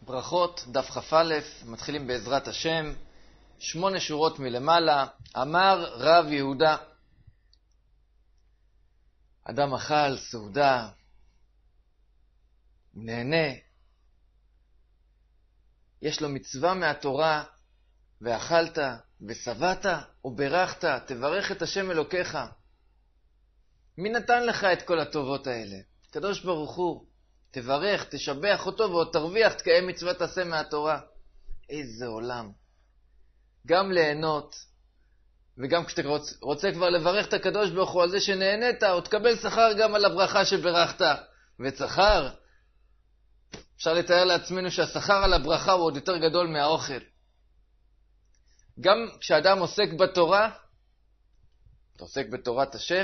ברכות, דף כ"א, מתחילים בעזרת השם, 8 שורות מלמעלה. אמר רב יהודה, אדם אכל סעודה, נהנה, יש לו מצווה מהתורה, ואכלת ושבעת וברכת, תברך את השם אלוקיך. מי נתן לך את כל הטובות האלה? קדוש ברוך הוא. תברך, תשבח אותו ועוד תרוויח, תקיים מצוות עשה מהתורה. איזה עולם. גם ליהנות, וגם כשאתה רוצה כבר לברך את הקדוש ברוך הוא על זה שנהנית, עוד תקבל שכר גם על הברכה שברכת. ושכר, אפשר לתאר לעצמנו שהשכר על הברכה הוא עוד יותר גדול מהאוכל. גם כשאדם עוסק בתורה, אתה עוסק בתורת השם,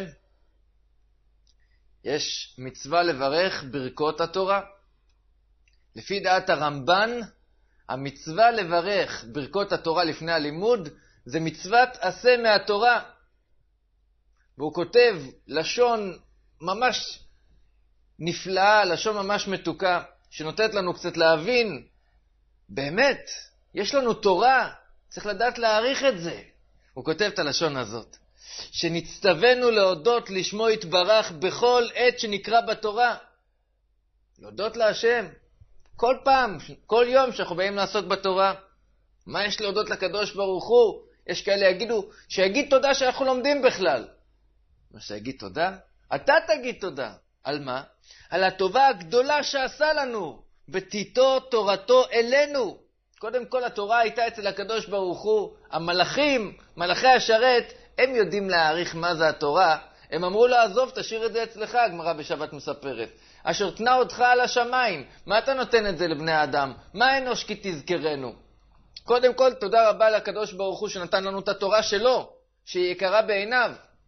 יש מצווה לברך ברכות התורה. לפי דעת הרמב"ן, המצווה לברך ברכות התורה לפני הלימוד, זה מצוות עשה מהתורה. והוא כותב לשון ממש נפלאה, לשון ממש מתוקה, שנותנת לנו קצת להבין, באמת, יש לנו תורה, צריך לדעת להעריך את זה. הוא כותב את הלשון הזאת, שנצטווינו להודות לשמו יתברך בכל עת שנקרא בתורה. להודות להשם. כל פעם, כל יום שאנחנו באים לעסוק בתורה. מה יש להודות לקדוש ברוך הוא? יש כאלה שיגיד תודה שאנחנו לומדים בכלל. מה שיגיד תודה? אתה תגיד תודה. על מה? על הטובה הגדולה שעשה לנו. בתיתו תורתו אלינו. קודם כל התורה הייתה אצל הקדוש ברוך הוא. המלאכים, מלאכי השרת, הם יודעים להעריך מה זה התורה. הם אמרו לו, עזוב, תשאיר את זה אצלך, הגמרא בשבת מספרת. אשר תנה אותך על השמיים. מה אתה נותן את זה לבני האדם? מה אנוש כי תזכרנו? קודם כל, תודה רבה לקדוש ברוך הוא שנתן לנו את התורה שלו, שהיא יקרה בעיניו.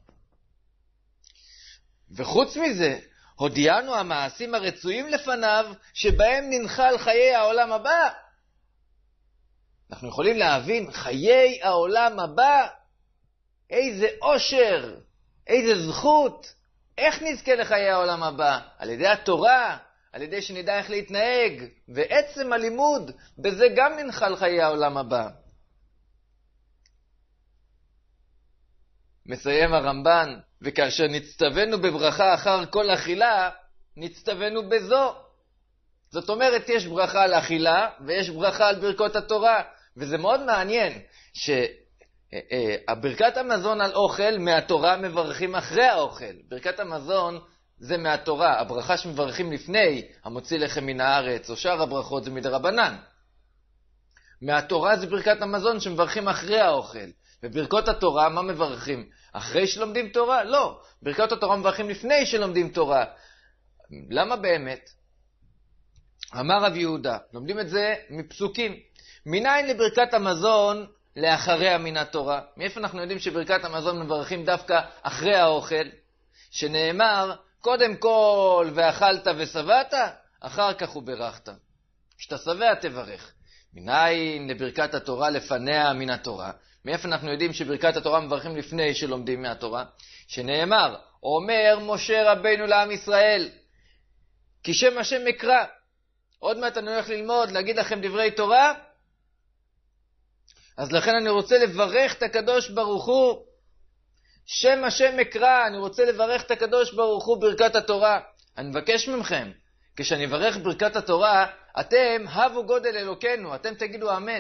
וחוץ מזה, הודיענו המעשים הרצויים לפניו, שבהם ננחל חיי העולם הבא. אנחנו יכולים להבין, חיי העולם הבא, איזה עושר, איזה זכות, איך נזכה לחיי העולם הבא? על ידי התורה, על ידי שנדע איך להתנהג, ועצם הלימוד, בזה גם ננחל חיי העולם הבא. מסיים הרמב"ן, וכאשר נצטווינו בברכה אחר כל אכילה, נצטווינו בזו. זאת אומרת, יש ברכה על אכילה, ויש ברכה על ברכות התורה, וזה מאוד מעניין, ברכת המזון על אוכל מהתורה מברכים אחרי האוכל. ברכת המזון זה מהתורה. הברכה שמברכים לפני, המוציא לחם מן הארץ, או שאר הברכות זה מדרבנן. מהתורה זה ברכת המזון שמברכים אחרי האוכל. וברכות התורה מה מברכים? אחרי שלומדים תורה? לא. ברכות התורה מברכים לפני שלומדים תורה. למה באמת? אמר רב יהודה, לומדים את זה מפסוקים. מניין לברכת המזון לאחריה מן התורה? מאיפה אנחנו יודעים שברכת המזון מברכים דווקא אחרי האוכל? שנאמר, קודם כל ואכלת ושבעת, אחר כך וברכת. כשאתה שבע תברך. מניין לברכת התורה לפניה מן התורה? מאיפה אנחנו יודעים שברכת התורה מברכים לפני שלומדים מהתורה? שנאמר, אומר משה רבינו לעם ישראל, כי שם השם אקרא. עוד מעט אני הולך ללמוד, להגיד לכם דברי תורה, אז לכן אני רוצה לברך את הקדוש ברוך הוא. שם השם אקרא, אני רוצה לברך את הקדוש ברוך הוא ברכת התורה. אני מבקש מכם, כשאני אברך ברכת התורה, אתם הבו גודל אלוקינו, אתם תגידו אמן.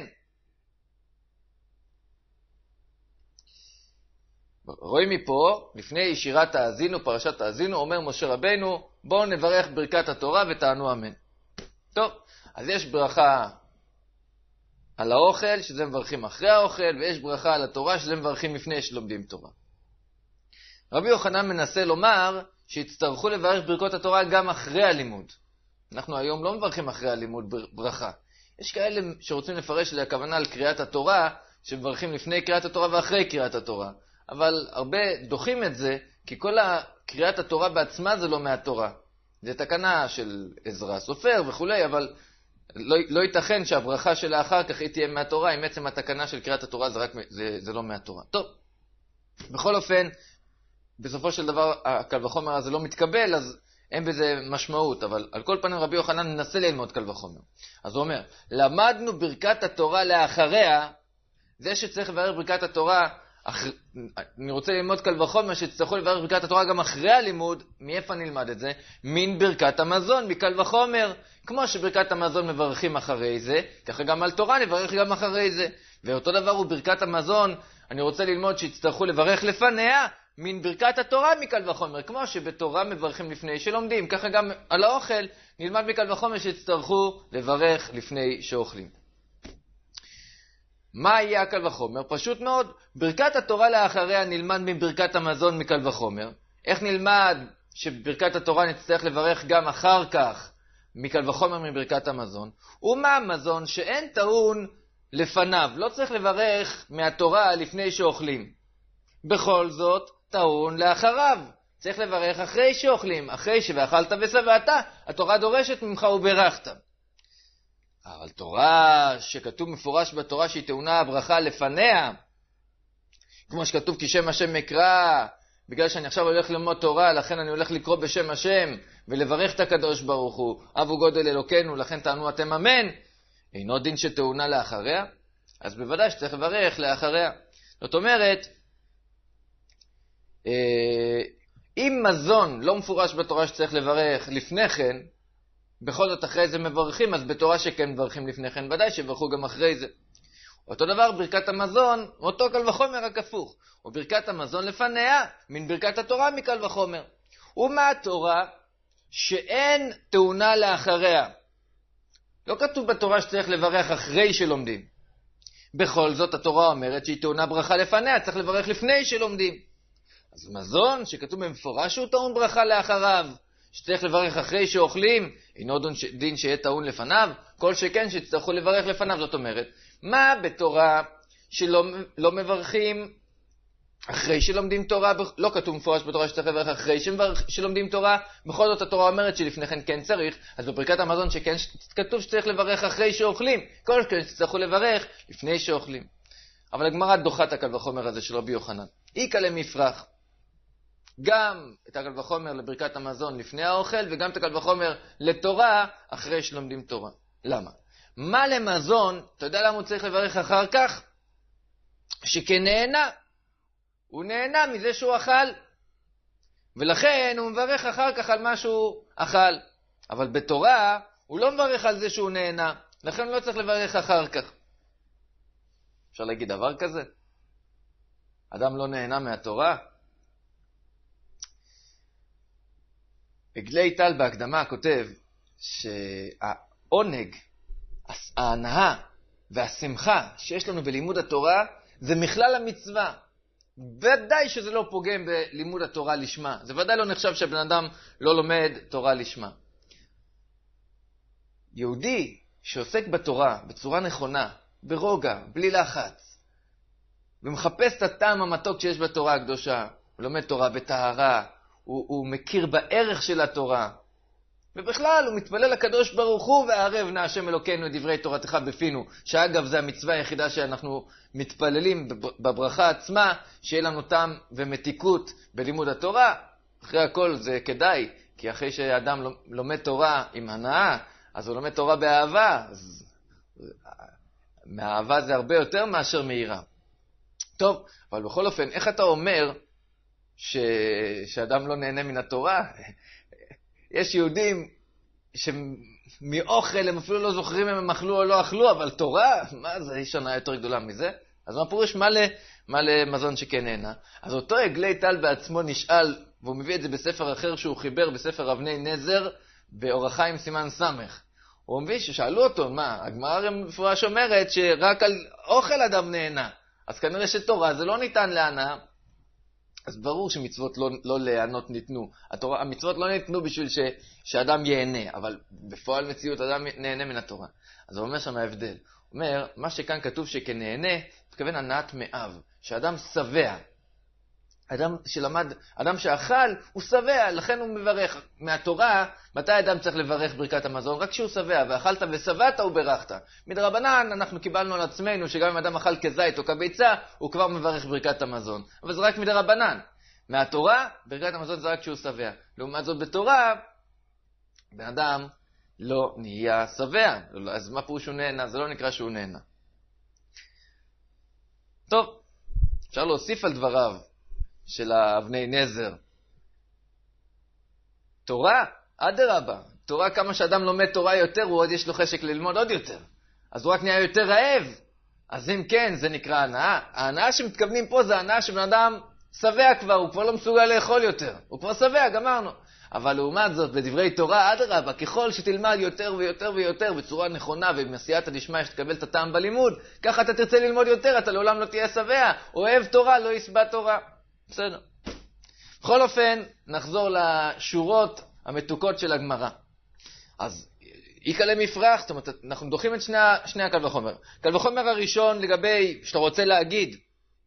רואים מפה, לפני שירת האזינו, פרשת האזינו, אומר משה רבינו, בואו נברך ברכת התורה ותענו אמן. טוב, אז יש ברכה על האוכל, שזה מברכים אחרי האוכל, ויש ברכה על התורה, שזה מברכים לפני שלומדים תורה. רבי יוחנן מנסה לומר שיצטרכו לברך ברכות התורה גם אחרי הלימוד. אנחנו היום לא מברכים אחרי הלימוד ברכה. יש כאלה שרוצים לפרש להכוונה על קריאת התורה, שמברכים לפני קריאת התורה ואחרי קריאת התורה. אבל הרבה דוחים את זה, כי כל קריאת התורה בעצמה זה לא מהתורה. זה תקנה של עזרא סופר וכו', אבל לא ייתכן שהברכה שלה אחר כך היא תהיה מהתורה, עם עצם התקנה של קריאת התורה זה לא מהתורה. טוב, בכל אופן, בסופו של דבר הקל וחומר הזה לא מתקבל, אז אין בזה משמעות, אבל על כל פנים רבי יוחנן מנסה ללמוד קל וחומר. אז הוא אומר, למדנו ברכת התורה לאחריה, זה שצריך לברך ברכת התורה, אני רוצה ללמוד קל וחומר שתצטרכו לברך ברכת התורה גם אחרי הלימוד. מאיפה נלמד את זה? מן ברכת המזון, מקל וחומר. כמו שברכת המזון מברכים אחרי זה, ככה גם על תורה נברך גם אחרי זה. ואותו דבר הוא ברכת המזון, אני רוצה ללמוד שיצטרכו לברך לפניה, מן ברכת התורה מקל וחומר. כמו שבתורה מברכים לפני שלומדים, ככה גם על האוכל נלמד מקל וחומר שיצטרכו לברך לפני שאוכלים. מה יהיה הקל וחומר? פשוט מאוד, ברכת התורה לאחריה נלמד מברכת המזון מקל וחומר. איך נלמד שברכת התורה נצטרך לברך גם אחר כך מקל וחומר מברכת המזון? ומה המזון שאין טעון לפניו? לא צריך לברך מהתורה לפני שאוכלים. בכל זאת, טעון לאחריו. צריך לברך אחרי שאוכלים, אחרי שאכלת ושבעת, התורה דורשת ממך וברכת. אבל תורה שכתוב מפורש בתורה שהיא טעונה הברכה לפניה, כמו שכתוב כי שם השם מקרא, בגלל שאני עכשיו הולך ללמוד תורה, לכן אני הולך לקרוא בשם השם ולברך את הקדוש ברוך הוא, אבו גודל אלוקינו, לכן תענו אתם אמן. אינו דין שטעונה לאחריה? אז בוודאי שצריך לברך לאחריה. זאת אומרת, אם מזון לא מפורש בתורה שצריך לברך לפני כן, בכל זאת אחרי זה מברכים, אז בתורה שכן מברכים לפני כן, ודאי שברכו גם אחרי זה. אותו דבר ברכת המזון, אותו קל וחומר רק הפוך. וברכת המזון לפניה, מן ברכת התורה מקל וחומר. ומה התורה שאין טעונה לאחריה? לא כתוב בתורה שצריך לברך אחרי שלומדים. בכל זאת התורה אומרת שהיא טעונה ברכה לפניה, צריך לברך לפני שלומדים. אז מזון שכתוב במפורש שהוא טעון ברכה לאחריו, שצריך לברך אחרי שאוכלים, אינו דין שיהיה טעון לפניו, כל שכן שצריכו לברך לפניו. זאת אומרת, מה בתורה שלא מברכים אחרי שלומדים תורה? לא כתוב מפורש בתורה שצריך לברך אחרי שלומדים תורה, בכל זאת התורה אומרת שלפני כן כן צריך. אז בברכת המזון שכן כתוב שצריך לברך אחרי שאוכלים, כל שכן שצריכו לברך לפני שאוכלים. אבל הגמרא דוחה את הקל וחומר הזה של רבי יוחנן. איקא למפרח. גם את הקל וחומר לברכת המזון לפני האוכל, וגם את הקל וחומר לתורה אחרי שלומדים תורה. למה? מה למזון, אתה יודע למה הוא צריך לברך אחר כך? שכנהנה. הוא נהנה מזה שהוא אכל, ולכן הוא מברך אחר כך על מה שהוא אכל. אבל בתורה הוא לא מברך על זה שהוא נהנה, לכן הוא לא צריך לברך אחר כך. אפשר להגיד דבר כזה? אדם לא נהנה מהתורה? עגלי טל בהקדמה כותב שהעונג, ההנאה והשמחה שיש לנו בלימוד התורה זה מכלל המצווה. ודאי שזה לא פוגם בלימוד התורה לשמה. זה ודאי לא נחשב שבן אדם לא לומד תורה לשמה. יהודי שעוסק בתורה בצורה נכונה, ברוגע, בלי לחץ, ומחפש את הטעם המתוק שיש בתורה הקדושה, הוא לומד תורה בטהרה, הוא מכיר בערך של התורה, ובכלל הוא מתפלל לקדוש ברוך הוא, והערב נא השם אלוקינו את דברי תורתך בפינו, שאגב זה המצווה היחידה שאנחנו מתפללים בברכה עצמה, שיהיה לנו טעם ומתיקות בלימוד התורה. אחרי הכל זה כדאי, כי אחרי שאדם לומד תורה עם הנאה, אז הוא לומד תורה באהבה, אז מהאהבה זה הרבה יותר מאשר מהירה. טוב, אבל בכל אופן, איך אתה אומר שאדם לא נהנה מן התורה? יש יהודים שמאוכל הם אפילו לא זוכרים אם הם אכלו או לא אכלו, אבל תורה, מה זה, יש שנה יותר גדולה מזה? אז מה פירוש מה למזון שכן נהנה? אז אותו עגלי טל בעצמו נשאל, והוא מביא את זה בספר אחר שהוא חיבר, בספר אבני נזר, באור החיים סימן סמך. הוא מביא ששאלו אותו, מה, הגמרא מפורש אומרת שרק על אוכל אדם נהנה, אז כנראה שתורה זה לא ניתן להנאה. אז ברור שמצוות לא להיענות ניתנו. המצוות לא ניתנו בשביל שאדם ייהנה, אבל בפועל מציאות אדם נהנה מן התורה. אז הוא אומר שם ההבדל. הוא אומר, מה שכאן כתוב שכנהנה, מתכוון הנאת מאב, שאדם שבע. אדם שאכל, הוא שבע, לכן הוא מברך. מהתורה, מתי אדם צריך לברך ברכת המזון? רק כשהוא שבע, ואכלת ושבעת וברכת. מדרבנן אנחנו קיבלנו על עצמנו, שגם אם אדם אכל כזית או כביצה, הוא כבר מברך ברכת המזון. אבל זה רק מדרבנן. מהתורה, ברכת המזון זה רק כשהוא שבע. לעומת זאת בתורה, בן אדם לא נהיה שבע. אז מה פירוש שהוא נהנה? זה לא נקרא שהוא נהנה. טוב, אפשר להוסיף על דבריו של האבני נזר. תורה, אדרבה. תורה, כמה שאדם לומד תורה יותר, הוא עוד יש לו חשק ללמוד עוד יותר. אז הוא רק נהיה יותר רעב. אז אם כן, זה נקרא הנאה. ההנאה שמתכוונים פה זה הנאה שבן אדם שבע כבר, הוא כבר לא מסוגל לאכול יותר. הוא כבר שבע, גמרנו. אבל לעומת זאת, בדברי תורה, אדרבה, ככל שתלמד יותר ויותר ויותר בצורה נכונה ובמסייעתא דשמיא שתקבל את הטעם בלימוד, ככה אתה תרצה ללמוד יותר, אתה לעולם לא תהיה שבע. אוהב תורה, לא ישבע תורה. בסדר. בכל אופן, נחזור לשורות המתוקות של הגמרא. אז איקא למפרח, זאת אומרת, אנחנו דוחים את שני הקל וחומר. קל וחומר הראשון לגבי, שאתה רוצה להגיד,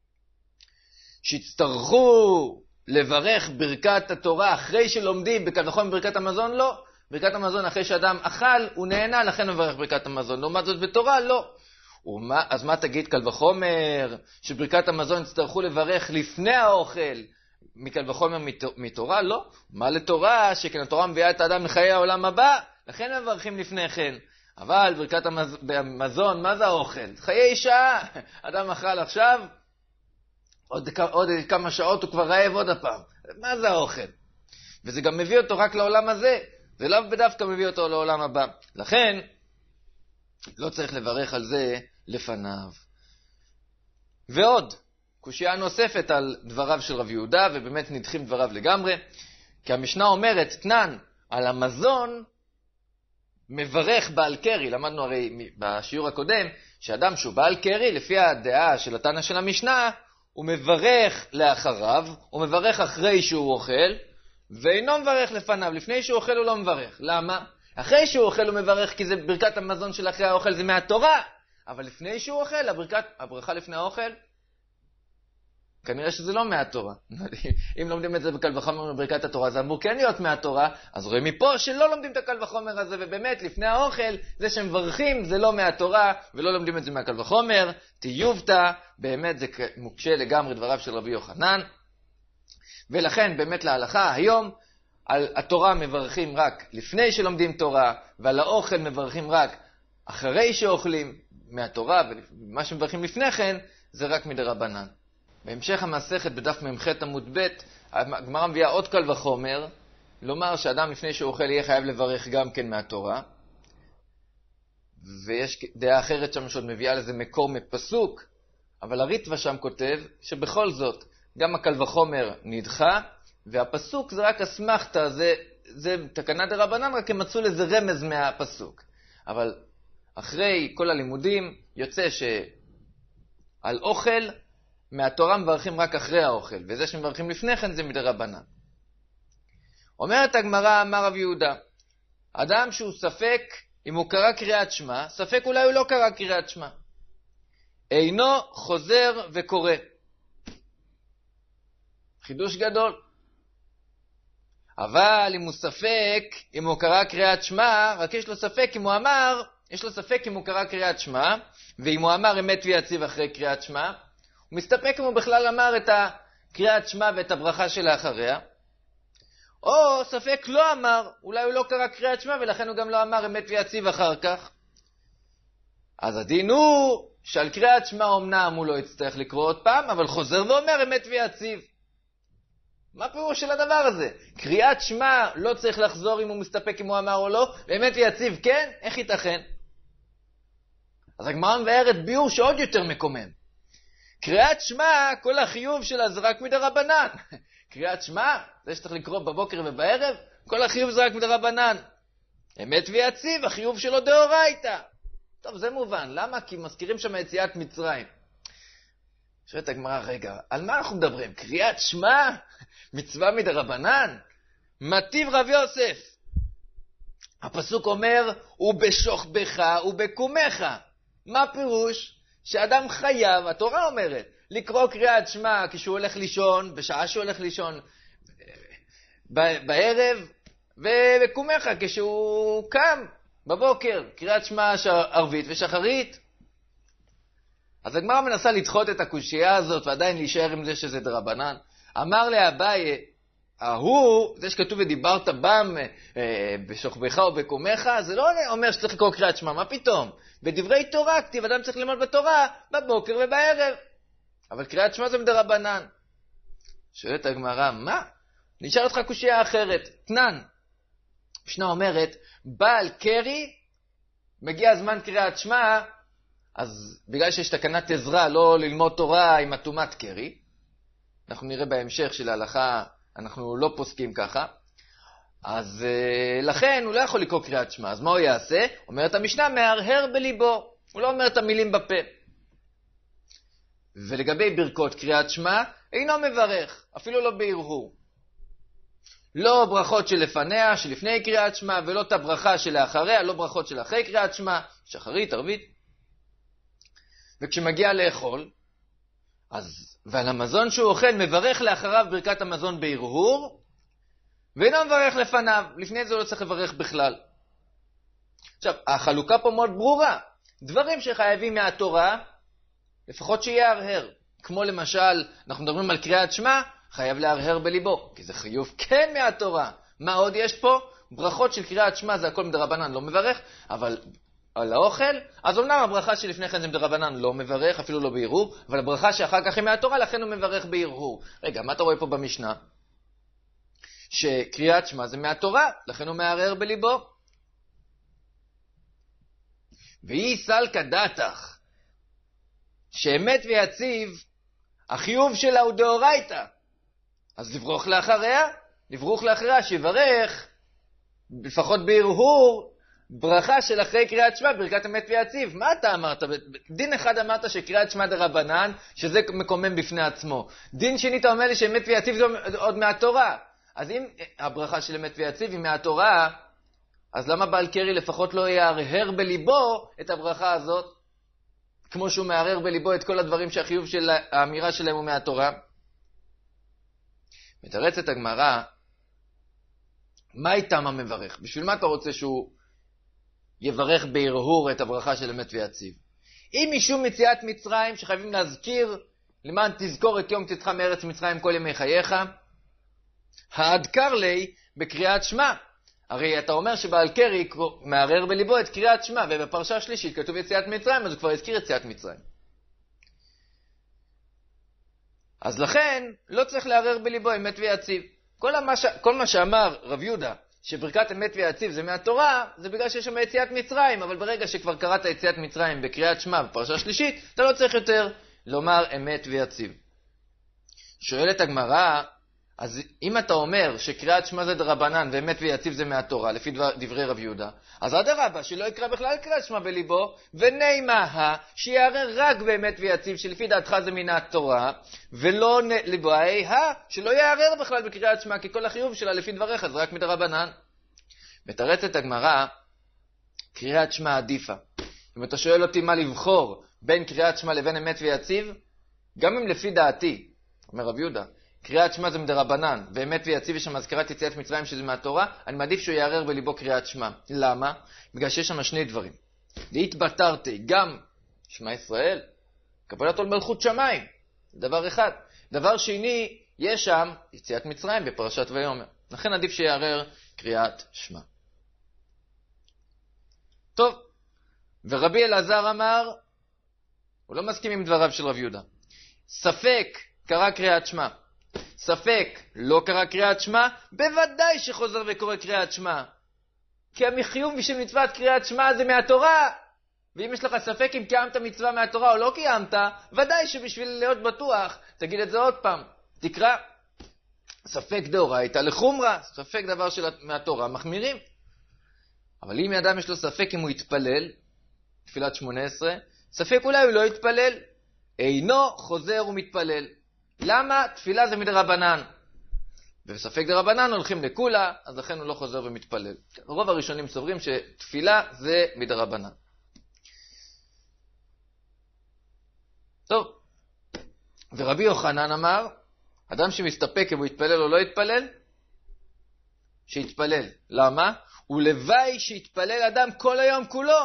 שיצטרכו לברך ברכת התורה אחרי שלומדים בקל וחומר ברכת המזון, לא. ברכת המזון אחרי שאדם אכל, הוא נהנה, לכן הוא מברך ברכת המזון. לעומת זאת בתורה, לא. אז מה תגיד קל וחומר? שברכת המזון יצטרכו לברך לפני האוכל, מקל וחומר מתורה? לא. מה לתורה? שכן התורה מביאה את האדם לחיי העולם הבא, לכן מברכים לפני כן. אבל ברכת המזון, מה זה האוכל? חיי שעה. אדם אכל עכשיו, עוד כמה שעות הוא כבר רעב עוד הפעם. מה זה האוכל? וזה גם מביא אותו רק לעולם הזה. זה לאו בדווקא מביא אותו לעולם הבא. לכן, לא צריך לברך על זה לפניו. ועוד, קושיה נוספת על דבריו של רב יהודה, ובאמת נדחים דבריו לגמרי, כי המשנה אומרת, תנן על המזון, מברך בעל קרי. למדנו הרי בשיעור הקודם, שאדם שהוא בעל קרי, לפי הדעה של התנא של המשנה, הוא מברך לאחריו, הוא מברך אחרי שהוא אוכל, ואינו מברך לפניו. לפני שהוא אוכל הוא לא מברך. למה? אחרי שהוא אוכל הוא מברך, כי זה ברכת המזון של אחרי האוכל, זה מהתורה. אבל לפני שהוא אוכל, הברכה לפני האוכל, כנראה שזה לא מהתורה. אם לומדים את זה בקל וחומר בברכת התורה, זה אמור כן להיות מהתורה, אז רואים מפה שלא לומדים את הקל וחומר הזה, ובאמת לפני האוכל, זה שמברכים זה לא מהתורה, ולא לומדים את זה מהקל וחומר, תיובתא, באמת זה מוקשה לגמרי דבריו של רבי יוחנן, ולכן באמת להלכה היום, על התורה מברכים רק לפני שלומדים תורה, ועל האוכל מברכים רק אחרי שאוכלים מהתורה, ומה שמברכים לפני כן, זה רק מדרבנן. בהמשך המסכת בדף מ"ח עמוד ב', הגמרא מביאה עוד קל וחומר, לומר שאדם לפני שהוא אוכל יהיה חייב לברך גם כן מהתורה, ויש דעה אחרת שם שעוד מביאה לזה מקור מפסוק, אבל הריטב"א שם כותב שבכל זאת גם הקל וחומר נדחה, והפסוק זה רק אסמכתא, זה תקנה דרבנן, רק הם מצאו לזה רמז מהפסוק. אבל אחרי כל הלימודים יוצא שעל אוכל, מהתורה מברכים רק אחרי האוכל, וזה שמברכים לפני כן זה מדרבנן. אומרת הגמרא, אמר רב יהודה, אדם שהוא ספק אם הוא קרא קריאת שמע, ספק אולי הוא לא קרא קריאת שמע, אינו חוזר וקורא. חידוש גדול. אבל אם הוא ספק אם הוא קרא קריאת שמע, רק יש לו ספק אם הוא אמר, יש לו ספק אם הוא קרא קריאת שמע, ואם הוא אמר אמת ויציב אחרי קריאת שמע, הוא מסתפק אם הוא בכלל אמר את הקריאת שמע ואת הברכה שלאחריה, או ספק לא אמר, אולי הוא לא קרא קריאת שמע ולכן הוא גם לא אמר אמת ויציב אחר כך. אז הדין הוא שעל קריאת שמע אמנם הוא לא יצטרך לקרוא עוד פעם, אבל חוזר ואומר אמת ויציב. מה פירוש של הדבר הזה? קריאת שמע לא צריך לחזור אם הוא מסתפק אם הוא אמר או לא, ואמת ויציב כן? איך ייתכן? אז הגמרא מבארת ביור שעוד יותר מקומם. קריאת שמע, כל החיוב שלה זה רק מדרבנן. קריאת שמע, זה שצריך לקרוא בבוקר ובערב, כל החיוב זה רק מדרבנן. אמת ויציב, החיוב שלו דאורייתא. טוב, זה מובן. למה? כי מזכירים שם יציאת מצרים. שואלת הגמרא, רגע, על מה אנחנו מדברים? קריאת שמע? מצווה מדרבנן? מטיב רב יוסף. הפסוק אומר, ובשוכבך ובקומך. מה פירוש? שאדם חייב, התורה אומרת, לקרוא קריאת שמע כשהוא הולך לישון, בשעה שהוא הולך לישון, בערב, ובקומך כשהוא קם בבוקר, קריאת שמע ערבית ושחרית. אז הגמרא מנסה לדחות את הקושיה הזאת ועדיין להישאר עם זה שזה דרבנן. אמר לאביי, זה שכתוב ודיברת בם בשוכבך או בקומך, זה לא אומר שצריך לקרוא קריאת שמע, מה פתאום? בדברי תורה כתיב, אדם צריך ללמוד בתורה בבוקר ובערב. אבל קריאת שמע זה מדרבנן. שואלת הגמרא, מה? נשאר אותך קושיה אחרת, תנן. משנה אומרת, בעל קרי, מגיע הזמן קריאת שמע, אז בגלל שיש תקנת עזרה לא ללמוד תורה עם אטומת קרי, אנחנו נראה בהמשך של ההלכה, אנחנו לא פוסקים ככה, אז לכן הוא לא יכול לקרוא קריאת שמע. אז מה הוא יעשה? אומרת המשנה, מהרהר בליבו, הוא לא אומר את המילים בפה. ולגבי ברכות קריאת שמע, אינו מברך, אפילו לא בהרהור. לא ברכות שלפניה, שלפני קריאת שמע, ולא את הברכה שלאחריה, לא ברכות של אחרי קריאת שמע, שחרית, ערבית. וכשמגיע לאכול, ועל המזון שהוא אוכל, מברך לאחריו ברכת המזון בהרהור, ואינו מברך לפניו, לפני זה הוא לא צריך לברך בכלל. עכשיו, החלוקה פה מאוד ברורה. דברים שחייבים מהתורה, לפחות שיהיה הרהר. כמו למשל, אנחנו מדברים על קריאת שמע, חייב להרהר בליבו, כי זה חיוב כן מהתורה. מה עוד יש פה? ברכות של קריאת שמע זה הכל מדרבנן, לא מברך, אבל על האוכל, אז אמנם הברכה שלפני כן זה מדרבנן, לא מברך, אפילו לא בהרהור, אבל הברכה שאחר כך היא מהתורה, לכן הוא מברך בהרהור. רגע, מה אתה רואה פה במשנה? שקריאת שמע זה מהתורה, לכן הוא מערער בליבו. והיא סלקא דתך, שאמת ויציב, החיוב שלה הוא דאורייתא. אז לברוך לאחריה, שיברך, לפחות בהרהור, ברכה של אחרי קריאת שמע, ברכת אמת ויציב. מה אתה אמרת? דין אחד אמרת שקריאת שמע דרבנן, שזה מקומם בפני עצמו. דין שני אתה אומר לי שאמת ויציב זה עוד מהתורה. אז אם הברכה של אמת ויציב היא מהתורה, אז למה בעל קרי לפחות לא יערער בליבו את הברכה הזאת, כמו שהוא מערער בליבו את כל הדברים שהחיוב של האמירה שלהם הוא מהתורה? מתרצת הגמרא, מה איתם המברך? בשביל מה אתה רוצה שהוא יברך בהרהור את הברכה של אמת ויציב? אם משום מציאת מצרים שחייבים להזכיר למען תזכור את יום צאתך מארץ מצרים כל ימי חייך, האדקר לי בקריאת שמע. הרי אתה אומר שבעל קרי מערער בליבו את קריאת שמע, ובפרשה השלישית כתוב יציאת מצרים, אז הוא כבר הזכיר יציאת מצרים. אז לכן לא צריך לערער בליבו אמת ויציב. כל מה שאמר רב יהודה, שברכת אמת ויציב זה מהתורה, זה בגלל שיש שם יציאת מצרים, אבל ברגע שכבר קראת יציאת מצרים בקריאת שמע בפרשה השלישית, אתה לא צריך יותר לומר אמת ויציב. שואלת הגמרא, אז אם אתה אומר שקריאת שמע זה דרבנן ואמת ויציב זה מהתורה, לפי דברי רב יהודה, אז אדרבה, שלא יקרא בכלל קריאת שמע בליבו, ונימה שיערער רק באמת ויציב, שלפי דעתך זה מן התורה, ולא לבואי שלא יערער בכלל בקריאת שמע, כי כל החיוב שלה לפי דבריך זה רק מדרבנן. מתרצת הגמרא, קריאת שמע עדיפה. אם אתה שואל אותי מה לבחור בין קריאת שמע לבין אמת ויציב, גם אם לפי דעתי, אומר רב יהודה, קריאת שמע זה מדרבנן, ואמת ויציב יש שם הזכרת יציאת מצרים שזה מהתורה, אני מעדיף שהוא יערער בליבו קריאת שמע. למה? בגלל שיש שם שני דברים. להתבטרתי, גם שמע ישראל, קבלת עול מלכות שמיים, דבר אחד. דבר שני, יש שם יציאת מצרים בפרשת ויאמר. לכן עדיף שיערער קריאת שמע. טוב, ורבי אלעזר אמר, הוא לא מסכים עם דבריו של רב יהודה. ספק קרא קריאת שמע, ספק לא קרא קריאת שמע, בוודאי שחוזר וקורא קריאת שמע. כי המחיוב בשביל מצוות קריאת שמע זה מהתורה. ואם יש לך ספק אם קיימת מצווה מהתורה או לא קיימת, ודאי שבשביל להיות בטוח, תגיד את זה עוד פעם. תקרא. ספק דאורייתא לחומרא, ספק דבר מהתורה מחמירים. אבל אם אדם יש לו ספק אם הוא יתפלל, תפילת 18, ספק אולי הוא לא יתפלל, אינו חוזר ומתפלל. למה? תפילה זה מדרבנן. ובספק דרבנן הולכים לכולה, אז לכן הוא לא חוזר ומתפלל. רוב הראשונים סוברים שתפילה זה מדרבנן. טוב, ורבי יוחנן אמר, אדם שמסתפק אם הוא יתפלל או לא יתפלל, שיתפלל. למה? ולוואי שיתפלל אדם כל היום כולו.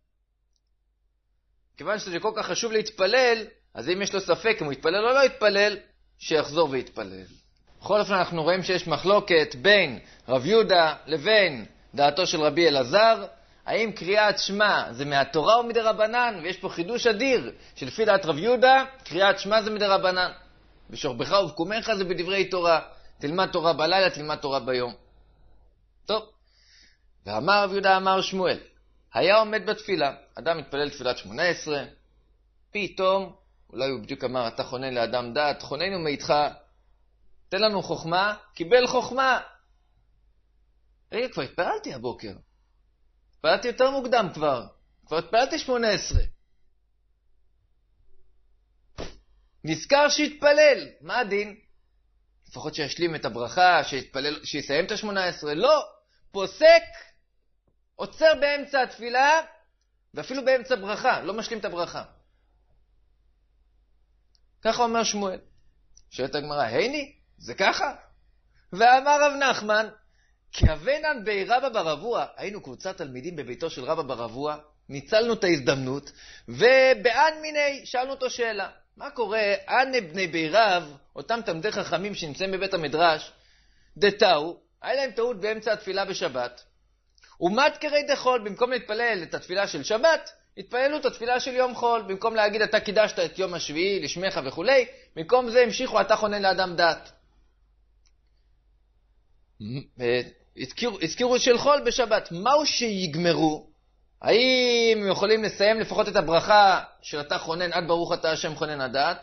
כיוון שזה כל כך חשוב להתפלל, אז אם יש לו ספק אם הוא יתפלל או לא יתפלל, שיחזור ויתפלל. בכל אופן אנחנו רואים שיש מחלוקת בין רב יהודה לבין דעתו של רבי אלעזר, האם קריאת שמע זה מהתורה או מדרבנן, ויש פה חידוש אדיר, שלפי דעת רב יהודה, קריאת שמע זה מדרבנן. בשוכבך ובקומך זה בדברי תורה, תלמד תורה בלילה, תלמד תורה ביום. טוב, ואמר רב יהודה אמר שמואל, היה עומד בתפילה, אדם מתפלל תפילת 18, פתאום, אולי הוא בדיוק אמר, אתה חונן לאדם דעת, חוננו מאיתך, תן לנו חוכמה, קיבל חוכמה. רגע, כבר התפללתי הבוקר. התפללתי יותר מוקדם כבר התפללתי 18. נזכר שהתפלל, מה הדין? לפחות שישלים את הברכה, שיסיים את 18. לא, פוסק, עוצר באמצע התפילה, ואפילו באמצע ברכה, לא משלים את הברכה. ככה אומר שמואל. שואלת הגמרא, הייני, זה ככה? ואמר רב נחמן, כהבנן בי רבא בר אבוה, היינו קבוצת תלמידים בביתו של רבא בר אבוה, ניצלנו את ההזדמנות, ובאן מיני שאלנו אותו שאלה. מה קורה? אנה בני בי רב, אותם תלמידי חכמים שנמצאים בבית המדרש, דתאו, היה להם טעות באמצע התפילה בשבת, ומת קרי דחול, במקום להתפלל את התפילה של שבת, התפללו את התפילה של יום חול, במקום להגיד אתה קידשת את יום השביעי לשמך וכו', במקום זה המשיכו אתה חונן לאדם דת. הזכירו של חול בשבת. מהו שיגמרו? האם יכולים לסיים לפחות את הברכה של אתה חונן עד ברוך אתה השם חונן הדת?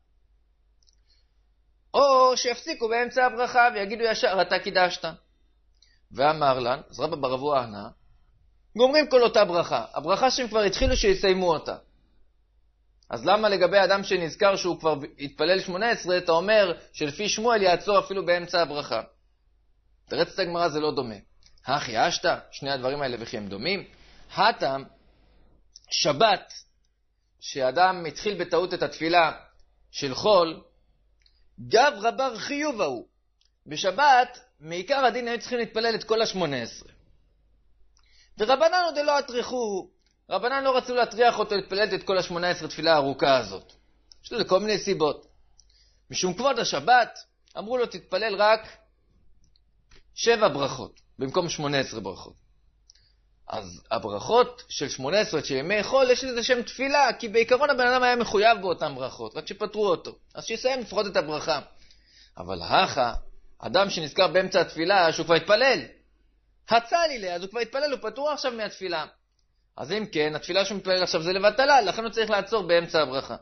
או שיפסיקו באמצע הברכה ויגידו ישר אתה קידשת. ואמר לן, אז רבא בר אבוה ענה, גומרים כל אותה ברכה. הברכה שהם כבר התחילו שיסיימו אותה. אז למה לגבי אדם שנזכר שהוא כבר התפלל 18, אתה אומר שלפי שמואל יעצור אפילו באמצע הברכה? תרץ את הגמרא זה לא דומה. הכי אשתא, שני הדברים האלה וכי הם דומים. הטעם, שבת, שאדם התחיל בטעות את התפילה של חול, גב רבר חיוב ההוא. בשבת, מעיקר הדין היו צריכים להתפלל את כל 18. ורבנן עוד לא הטריחו, רבנן לא רצו להטריח אותו להתפלל את כל 18 תפילה הארוכה הזאת. יש לזה כל מיני סיבות. משום כבוד השבת, אמרו לו תתפלל רק 7 ברכות, במקום 18 ברכות. אז הברכות של 18 של ימי חול, יש לזה שם תפילה, כי בעיקרון הבן אדם היה מחויב באותן ברכות, רק שפטרו אותו. אז שיסיים לפחות את הברכה. אבל אדם שנזכר באמצע התפילה, שהוא כבר התפלל. הצע לי לה, אז הוא כבר התפלל, הוא פטור עכשיו מהתפילה. אז אם כן, התפילה שהוא מתפלל עכשיו זה לבטלה, לכן הוא צריך לעצור באמצע הברכה.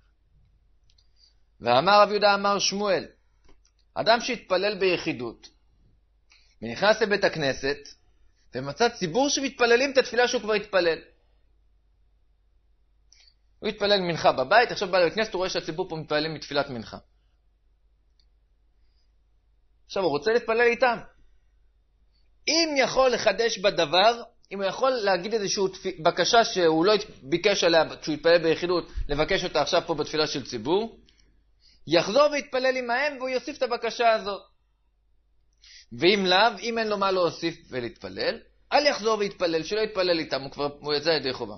ואמר רב יהודה אמר שמואל, אדם שהתפלל ביחידות, ונכנס לבית הכנסת, ומצא ציבור שמתפללים את התפילה שהוא כבר התפלל. הוא התפלל מנחה בבית, עכשיו בא לבית כנסת, הוא רואה שהציבור פה מתפללים מתפילת מנחה. עכשיו הוא רוצה להתפלל איתם. אם יכול לחדש בדבר, אם הוא יכול להגיד איזושהי בקשה שהוא לא ביקש עליה כשהוא התפלל ביחידות, לבקש אותה עכשיו פה בתפילה של ציבור, יחזור ויתפלל עמהם והוא יוסיף את הבקשה הזאת. ואם לאו, אם אין לו מה להוסיף ולהתפלל, אל יחזור ויתפלל, שלא יתפלל איתם, הוא יצא ידי חובה.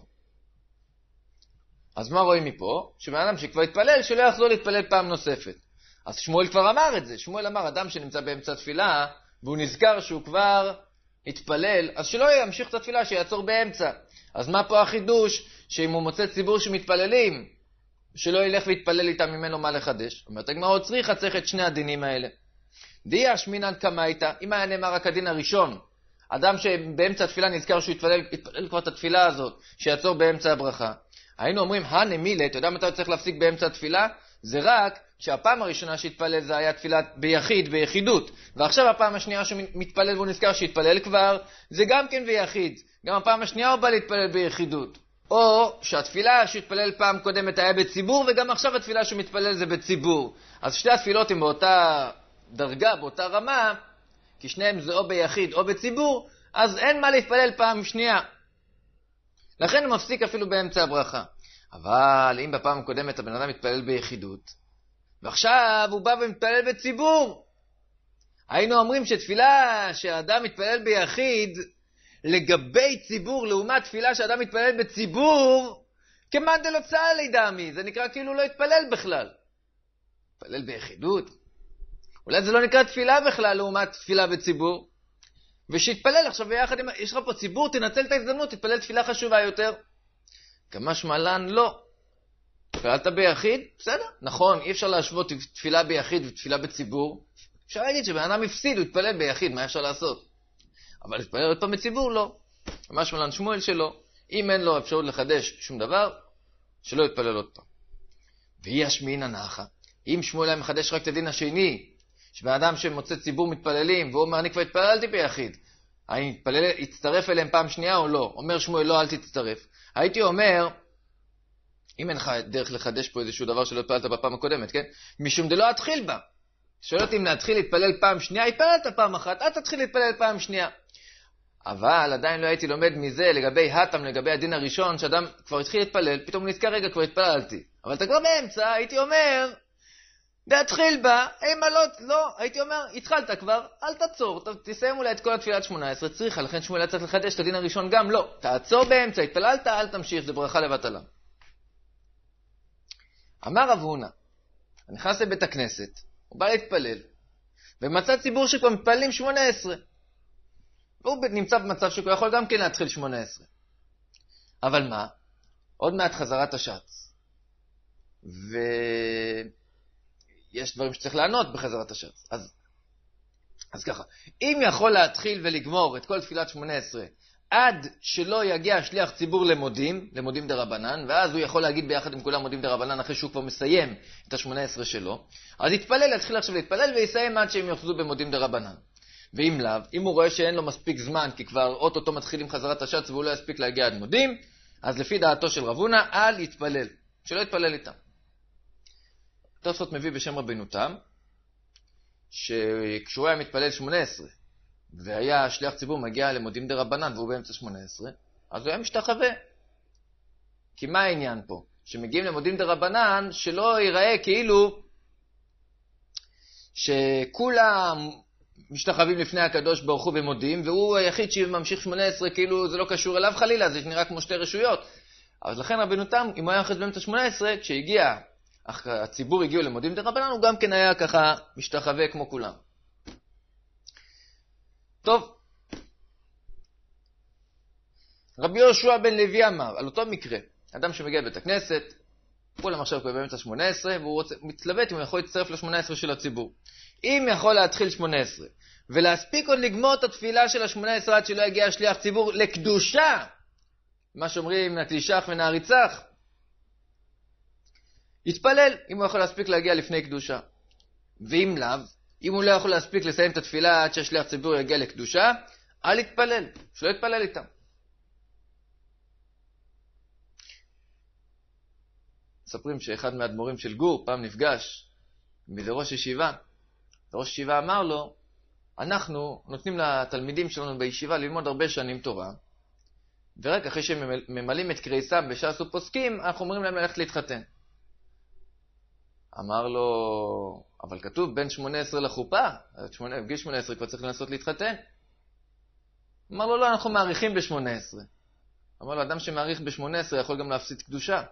אז מה רואים מפה? שבן אדם שכבר התפלל, שלא יחזור להתפלל פעם נוספת. אז שמואל כבר אמר את זה. שמואל אמר, אדם שנמצא באמצע תפילה, והוא נזכר שהוא כבר התפלל, אז שלא ימשיך את התפילה, שיעצור באמצע. אז מה פה החידוש? שאם הוא מוצא ציבור שמתפללים, שלא ילך ויתפלל איתם ממנו מה לחדש. אומרת הגמרא עוד צריך את שני הדינים האלה. דיה שמינן קמייתא, אם היה נאמר רק הדין הראשון, אדם שבאמצע התפילה נזכר שהוא יתפלל כבר את התפילה הזאת, שיעצור באמצע הברכה. היינו אומרים, הנמילה, אתה יודע מתי הוא צריך להפסיק באמצע התפילה? זה רק שהפעם הראשונה שהתפלל זה היה תפילה ביחיד, ביחידות. ועכשיו הפעם השנייה שמתפלל והוא נזכר שהתפלל כבר, זה גם כן ביחיד. גם הפעם השנייה הוא בא להתפלל ביחידות. או שהתפילה שהתפלל פעם קודמת היה בציבור, וגם עכשיו התפילה שמתפלל זה בציבור. אז שתי התפילות הן באותה דרגה, באותה רמה, כי שניהם זה או ביחיד או בציבור, אז אין מה להתפלל פעם שנייה. לכן הוא מפסיק אפילו באמצע הברכה. אבל אם בפעם הקודמת הבן אדם מתפלל ביחידות, ועכשיו הוא בא ומתפלל בציבור, היינו אומרים שתפילה שהאדם מתפלל ביחיד, לגבי ציבור, לעומת תפילה שהאדם מתפלל בציבור, כמאן דלא צהלי דמי, זה נקרא כאילו לא התפלל בכלל. מתפלל ביחידות. אולי זה לא נקרא תפילה בכלל לעומת תפילה בציבור. ושיתפלל עכשיו ביחד, יש לך פה ציבור, תנצל את ההזדמנות, תתפלל תפילה חשובה יותר. כמה שמלן לא. התפללת ביחיד? בסדר. נכון, אי אפשר להשוות תפילה ביחיד ותפילה בציבור. אפשר להגיד שבן אדם הפסיד, הוא התפלל ביחיד, מה אפשר לעשות? אבל להתפלל עוד פעם בציבור לא. כמה שמלן שמואל שלו. אם אין לו אפשרות לחדש שום דבר, שלא יתפלל עוד פעם. והיא השמינא נחה. אם שמואל היה מחדש רק את הדין השני, שבן אדם שמוצא ציבור מתפללים, והוא אומר, אני כבר התפללתי ביחיד, אני אצטרף אליהם פעם שנייה או לא? אומר שמואל, לא, אל תצטרף. הייתי אומר, אם אין לך דרך לחדש פה איזשהו דבר שלא התפללת בפעם הקודמת, כן? משום דלא אתחיל בה. שואל אותי אם להתחיל להתפלל פעם שנייה, התפללת פעם אחת, אל תתחיל להתפלל פעם שנייה. אבל עדיין לא הייתי לומד מזה לגבי התם, לגבי הדין הראשון, שאדם כבר התחיל להתפלל, פתאום הוא נזכר, רגע, כבר התפללתי. אבל אתה כבר באמצע, הייתי אומר, להתחיל בה, לא, הייתי אומר, התחלת כבר, אל תעצור, תסיים אולי את כל התפילת 18, צריכה, לכן שמואל צריך לחדש את הדין הראשון גם, לא, תעצור באמצע, התפללת, אל תמשיך, זה ברכה לבטלה. אמר רב הונא, נכנס לבית הכנסת, הוא בא להתפלל, ומצא ציבור שכבר מתפללים 18, והוא נמצא במצב שהוא יכול גם כן להתחיל 18. אבל מה? עוד מעט חזרת השץ. ויש דברים שצריך לענות בחזרת השץ. אז ככה, אם יכול להתחיל ולגמור את כל תפילת 18, עד שלא יגיע שליח ציבור למודים דרבנן, ואז הוא יכול להגיד ביחד עם כולם מודים דרבנן אחרי שהוא כבר מסיים את ה-18 שלו, אז יתחיל עכשיו להתפלל ויסיים עד שהם יוחזו במודים דרבנן. ואם לאו, אם הוא רואה שאין לו מספיק זמן, כי כבר אוטוטו מתחיל עם חזרת השץ והוא לא יספיק להגיע עד מודים, אז לפי דעתו של רב הונא, אל יתפלל, שלא יתפלל איתם. תוספות מביא בשם רבנו תם, שכשהוא היה מתפלל 18, והיה שליח ציבור מגיע למודים דרבנן והוא באמצע 18, אז הוא היה משתחווה. כי מה העניין פה? שמגיעים למודים דרבנן, שלא ייראה כאילו שכולם משתחווים לפני הקדוש ברוך הוא ומודים, והוא היחיד שממשיך 18, כאילו זה לא קשור אליו חלילה, זה נראה כמו שתי רשויות. אז לכן רבנו תם, אם הוא היה יחד באמצע 18, כשהגיע, הציבור הגיעו למודים דרבנן, הוא גם כן היה ככה משתחווה כמו כולם. טוב. רבי יהושע בן לוי אמר, על אותו מקרה, אדם שמגיע לבית הכנסת, כולם עכשיו כבר באמצע 18, והוא מתלבט אם הוא יכול להצטרף ל-18 של הציבור. אם יכול להתחיל 18, ולהספיק עוד לגמור את התפילה של ה-18 עד שלא יגיע שליח ציבור לקדושה, מה שאומרים נתישך ונעריצך, יתפלל אם הוא יכול להספיק להגיע לפני קדושה. ואם לאו, אם הוא לא יכול להספיק לסיים את התפילה עד שהשליח ציבור יגיע לקדושה, אל יתפלל, שלא יתפלל איתם. מספרים שאחד מהאדמו"רים של גור פעם נפגש בידי ראש ישיבה. ראש ישיבה אמר לו, אנחנו נותנים לתלמידים שלנו בישיבה ללמוד הרבה שנים תורה, ורק אחרי שהם ממלאים את קריסם בש"ס ופוסקים, אנחנו אומרים להם ללכת להתחתן. אמר לו, אבל כתוב בין 18 לחופה, בגיל 18 כבר צריך לנסות להתחתן. אמר לו, לא, אנחנו מעריכים ב-18. אמר לו, אדם שמעריך ב-18 יכול גם להפסיד קדושה.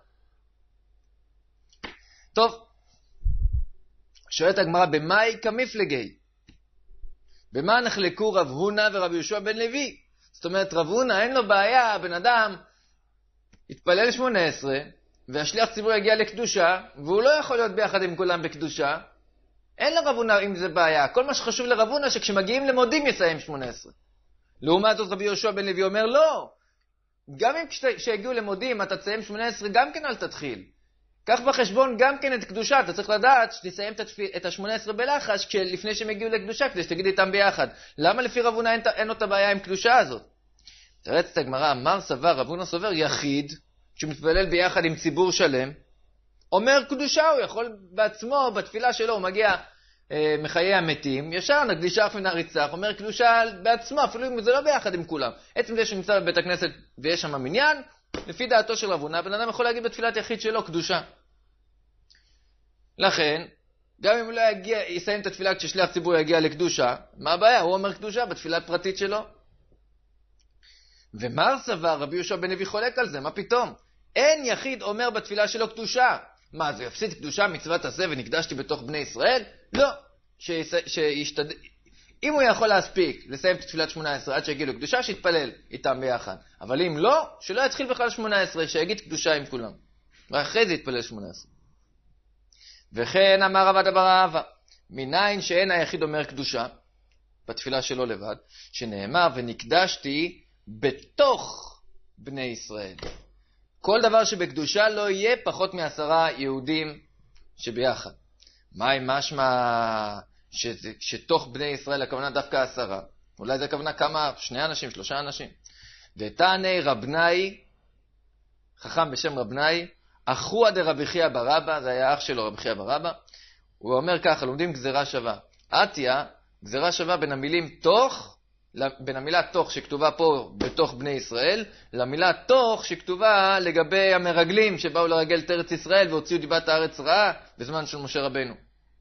טוב, שואלת הגמרא, במאי כמפלגי? במה נחלקו רב הונא ורב יהושע בן לוי? זאת אומרת, רב הונא אין לו בעיה, בן אדם יתפלל 18, והשליח ציבור יגיע לקדושה, והוא לא יכול להיות ביחד עם כולם בקדושה. אין לרב הונא עם זה בעיה. כל מה שחשוב לרב הונא שכשמגיעים למודים יסיים 18. לעומת זאת רבי יהושע בן לוי אומר, לא, גם אם כשיגיעו למודים אתה תסיים 18, גם כן אל תתחיל. קח בחשבון גם כן את קדושה, אתה צריך לדעת שתסיים את ה-18 בלחש לפני שהם הגיעו לקדושה, כדי שתגיד איתם ביחד. למה לפי רב הונא אין אותה בעיה עם קדושה הזאת? תרץ את הגמרא, אמר סבר, רב הונא סובר, יחיד, שמתפלל ביחד עם ציבור שלם, אומר קדושה, הוא יכול בעצמו, בתפילה שלו, הוא מגיע מחיי המתים, ישר נקדישך ונעריצך, אומר קדושה בעצמו, אפילו אם זה לא ביחד עם כולם. עצם זה שנמצא בבית הכנסת ויש שם מניין, לפי דעתו של רב הונא, בן אדם יכול להגיד בתפילת יחיד שלו קדושה. לכן, גם אם הוא לא יסיים את התפילה כששליח ציבור יגיע לקדושה, מה הבעיה? הוא אומר קדושה בתפילת פרטית שלו. ומר סבר, רבי יהושע בן לוי חולק על זה, מה פתאום? אין יחיד אומר בתפילה שלו קדושה. מה, זה יפסיד קדושה מצוות עשה ונקדשתי בתוך בני ישראל? לא. אם הוא יכול להספיק לסיים את תפילת 18 עד שיגידו קדושה, שיתפלל איתם ביחד. אבל אם לא, שלא יתחיל בכלל 18, שיגיד קדושה עם כולם. ואחרי זה יתפלל 18. וכן אמר רבא דבר אבא, מניין שאין היחיד אומר קדושה, בתפילה שלו לבד, שנאמר ונקדשתי בתוך בני ישראל. כל דבר שבקדושה לא יהיה פחות מ10 יהודים שביחד. מה אם משמע שתוך בני ישראל הכוונה דווקא 10? אולי זה הכוונה כמה? 2 אנשים, 3 אנשים. ותעני רבנאי, חכם בשם רבנאי, אחוה דרבי חייא בר אבא, זה היה אח שלו רבי חייא בר אבא, הוא אומר ככה, לומדים גזירה שווה. עתיה, גזירה שווה בין המילים תוך, בין המילה תוך שכתובה פה בתוך בני ישראל, למילה תוך שכתובה לגבי המרגלים שבאו לרגל את ארץ ישראל והוציאו דיבת הארץ רעה בזמן של משה רבנו.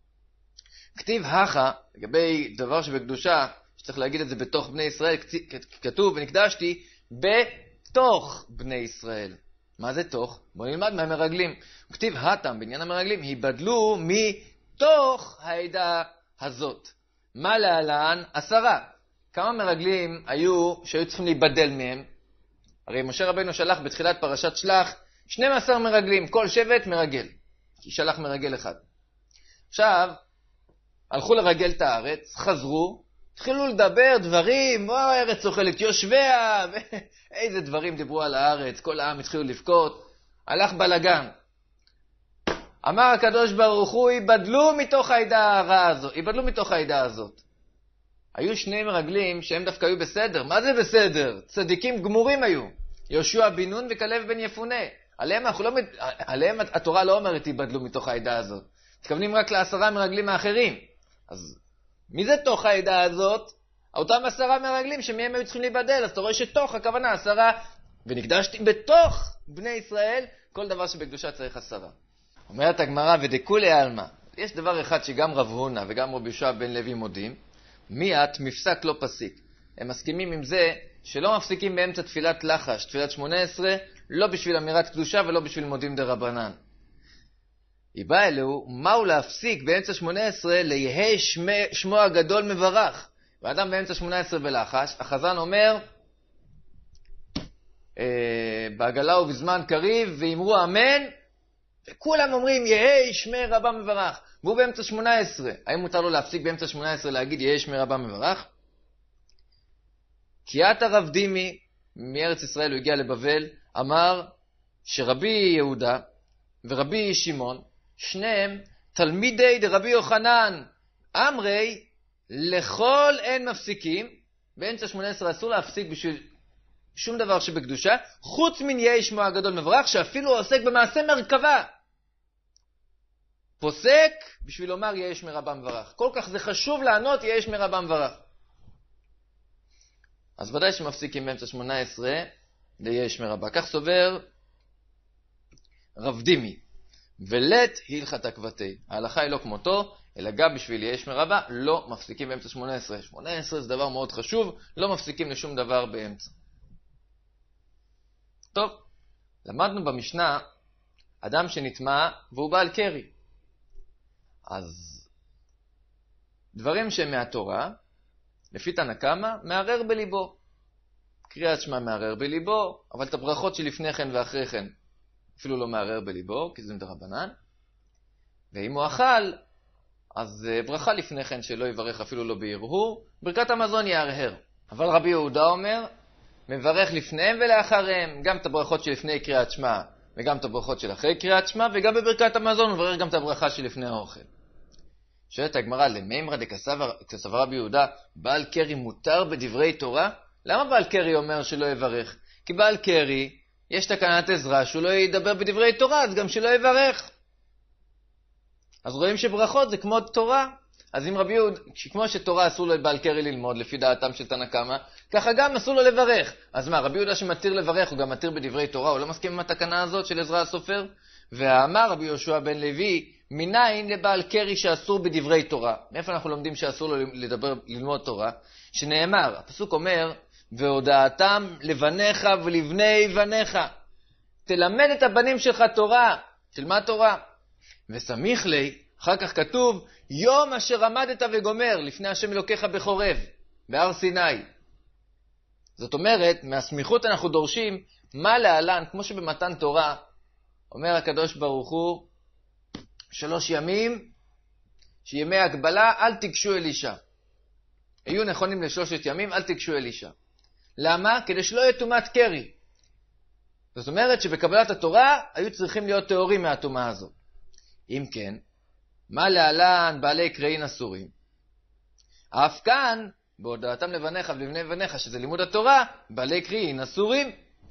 כתיב הכה, לגבי דבר שבקדושה, שצריך להגיד את זה בתוך בני ישראל, כתוב ונקדשתי בתוך בני ישראל. מה זה תוך? בואו נלמד מהמרגלים. כתיב התם, בעניין המרגלים, היבדלו מתוך העדה הזאת. מה להלן? 10. כמה מרגלים שהיו צריכים להיבדל מהם? הרי משה רבנו שלח בתחילת פרשת שלח 12 מרגלים, כל שבט מרגל. כי שלח מרגל אחד. עכשיו, הלכו לרגל את הארץ, חזרו, התחילו לדבר דברים, הארץ אוכלת יושביה, איזה דברים דיברו על הארץ, כל העם התחילו לבכות, הלך בלגן. אמר הקדוש ברוך הוא, ייבדלו מתוך העדה הרעה הזאת, ייבדלו מתוך העדה הזאת. היו 2 מרגלים שהם דווקא היו בסדר. מה זה בסדר? צדיקים גמורים היו. יהושע בן נון וכלב בן יפונה. עליהם התורה לא אומרת ייבדלו מתוך העדה הזאת. מתכוונים רק ל10 מרגלים האחרים. אז מי זה תוך העדה הזאת? אותם 10 מרגלים שמהם היו צריכים להיבדל. אז אתה רואה שתוך הכוונה 10, ונקדשתי בתוך בני ישראל, כל דבר שבקדושה צריך 10. אומרת הגמרא, ודכולי עלמא. יש דבר אחד שגם רב הונא וגם רבי יהושע בן לוי מודים, מיעט מפסק לא פסיק. הם מסכימים עם זה שלא מפסיקים באמצע תפילת לחש, תפילת 18, לא בשביל אמירת קדושה ולא בשביל מודים דרבנן. היא באה אלוהו, מהו להפסיק באמצע 18 ליהי שמו הגדול מברך. ואדם באמצע 18 בלחש, החזן אומר, בעגלה ובזמן קריב, ואמרו אמן, וכולם אומרים יהי שמי רבה מברך. והוא באמצע 18. האם מותר לו להפסיק באמצע 18 להגיד יהי שמי רבה מברך? קיאת הרב דימי, מארץ ישראל הוא הגיע לבבל, אמר שרבי יהודה ורבי שמעון, שניהם תלמידי דרבי יוחנן, אמרי לכל אין מפסיקים, באמצע 18 אסור להפסיק בשביל שום דבר שבקדושה, חוץ מן יהי שמו הגדול מברך, שאפילו עוסק במעשה מרכבה. פוסק בשביל לומר יהי שמי רבה מברך. כל כך זה חשוב לענות יהי שמי רבה מברך. אז ודאי שמפסיקים באמצע 18 ליהי שמי רבה. כך סובר רב דימי. ולת הלכת עקבתי. ההלכה היא לא כמותו, אלא גם בשביל יהי שמי רבה לא מפסיקים באמצע 18. 18 זה דבר מאוד חשוב, לא מפסיקים לשום דבר באמצע. טוב, למדנו במשנה אדם שנטמע והוא בעל קרי. אז דברים שהם מהתורה, לפי תנא קמא, מערער בליבו. קריאת שמע מערער בליבו, אבל את הברכות שלפני כן ואחרי כן אפילו לא מערער בליבו, כי זה מדרבנן. ואם הוא אכל, אז ברכה לפני כן שלא יברך אפילו לא בהרהור, ברכת המזון יערער. אבל רבי יהודה אומר, מברך לפניהם ולאחריהם, גם את הברכות שלפני קריאת שמע וגם את הברכות של אחרי קריאת שמע, וגם בברכת המזון מברך גם את הברכה שלפני האוכל. שואלת הגמרא, למימרא דכסבר רבי יהודה, בעל קרי מותר בדברי תורה? למה בעל קרי אומר שלא יברך? כי בעל קרי, יש תקנת עזרא שהוא לא ידבר בדברי תורה, אז גם שלא יברך. אז רואים שברכות זה כמו תורה. אז אם רבי יהודה, כמו שתורה אסור לבעל קרי ללמוד לפי דעתם של תנא קמא, ככה גם אסור לו לברך. אז מה, רבי יהודה שמתיר לברך, הוא גם מתיר בדברי תורה, הוא לא מסכים עם התקנה הזאת של עזרא הסופר? ואמר רבי יהושע בן לוי, מניין לבעל קרי שאסור בדברי תורה? מאיפה אנחנו לומדים שאסור לו ללמוד תורה? שנאמר, הפסוק אומר, והודעתם לבניך ולבני בניך. תלמד את הבנים שלך תורה, תלמד תורה. וסמיך לי, אחר כך כתוב, יום אשר עמדת וגומר לפני השם אלוקיך בחורב, בהר סיני. זאת אומרת, מהסמיכות אנחנו דורשים מה להלן, כמו שבמתן תורה, אומר הקדוש ברוך הוא, 3 ימים, שימי הגבלה, אל תיגשו אל אישה. היו נכונים ל3 ימים, אל תיגשו אל אישה. למה? כדי שלא יהיה טומאת קרי. זאת אומרת שבקבלת התורה היו צריכים להיות טהורים מהטומאה הזאת. אם כן, מה להלן בעלי קראין אסורים? אף כאן, בהודעתם לבניך ולבני בניך, שזה לימוד התורה, בעלי קראין אסורים.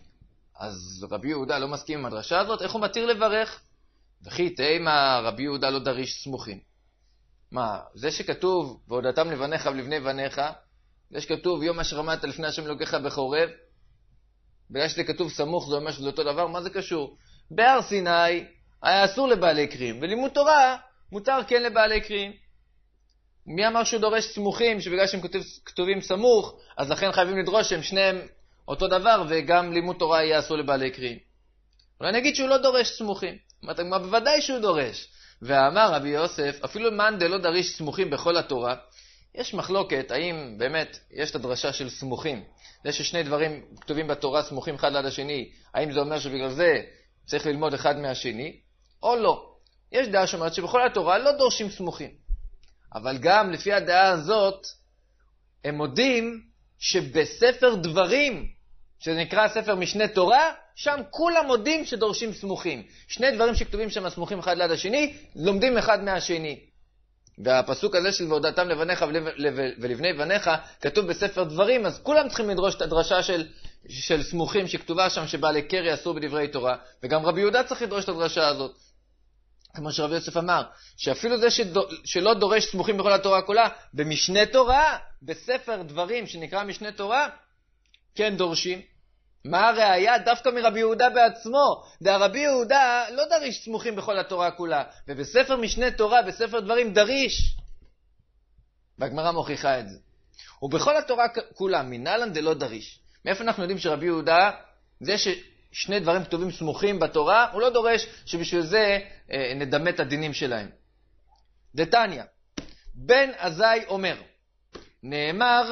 אז רבי יהודה לא מסכים עם הדרשה הזאת, איך הוא מתיר לברך? וכי תימה רבי יהודה לא דריש סמוכים. מה, זה שכתוב בהודעתם לבניך ולבני בניך, זה שכתוב יום אשר עמדת לפני השם אלוקיך בחורב, בגלל שזה כתוב סמוך זה אומר שזה אותו דבר, מה זה קשור? בהר סיני היה אסור לבעלי קרים, ולימוד תורה מותר כן לבעלי קרים. מי אמר שהוא דורש סמוכים, שבגלל שהם כתובים סמוך, אז לכן חייבים לדרוש שהם שניהם אותו דבר, וגם לימוד תורה יהיה אסור לבעלי קרים. אולי נגיד שהוא לא דורש סמוכים. מה בוודאי שהוא דורש. ואמר רבי יוסף, אפילו מאן דלא דריש סמוכים בכל התורה, יש מחלוקת, האם באמת יש את הדרשה של סמוכים. זה ששני דברים כתובים בתורה סמוכים אחד ליד השני, האם זה אומר שבגלל זה צריך ללמוד אחד מהשני, או לא. יש דעה שאומרת שבכל התורה לא דורשים סמוכים. אבל גם לפי הדעה הזאת, הם מודים שבספר דברים, שזה נקרא ספר משנה תורה, שם כולם מודים שדורשים סמוכים. 2 דברים שכתובים שם סמוכים אחד ליד השני, לומדים אחד מהשני. והפסוק הזה של והודעתם לבניך ולבני בניך, כתוב בספר דברים, אז כולם צריכים לדרוש את הדרשה של סמוכים שכתובה שם שבעלי קרי אסור בדברי תורה, וגם רבי יהודה צריך לדרוש את הדרשה הזאת. כמו שרבי יוסף אמר, שאפילו זה שלא דורש סמוכים בכל התורה כולה, במשנה תורה, בספר דברים שנקרא משנה תורה, כן דורשים. מה הראיה? דווקא מרבי יהודה בעצמו. רבי יהודה לא דריש סמוכים בכל התורה כולה, ובספר משנה תורה, בספר דברים דריש. והגמרא מוכיחה את זה. ובכל התורה כולה, מנהלן דלא דריש. מאיפה אנחנו יודעים שרבי יהודה, זה ששני דברים כתובים סמוכים בתורה, הוא לא דורש שבשביל זה נדמה את הדינים שלהם. דתניא, בן עזאי אומר, נאמר,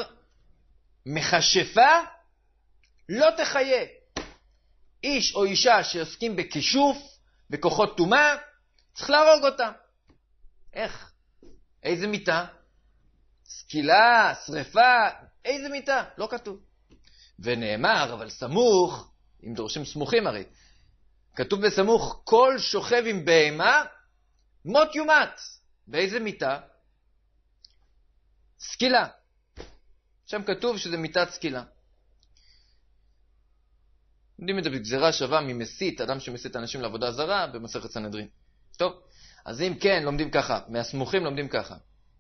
מכשפה לא תחיה. איש או אישה שעוסקים בכישוף, בכוחות טומאה, צריך להרוג אותם. איך? איזה מיטה? סקילה, שריפה, איזה מיטה? לא כתוב. ונאמר, אבל סמוך, אם דורשים סמוכים הרי, כתוב בסמוך, כל שוכב עם בהמה, מות יומת. באיזה מיטה? סקילה. שם כתוב שזה מיטת סקילה. יודעים את זה בגזרה שווה ממסית, אדם שמסית אנשים לעבודה זרה, במסכת סנהדרין. טוב, אז אם כן, לומדים ככה, מהסמוכים לומדים ככה.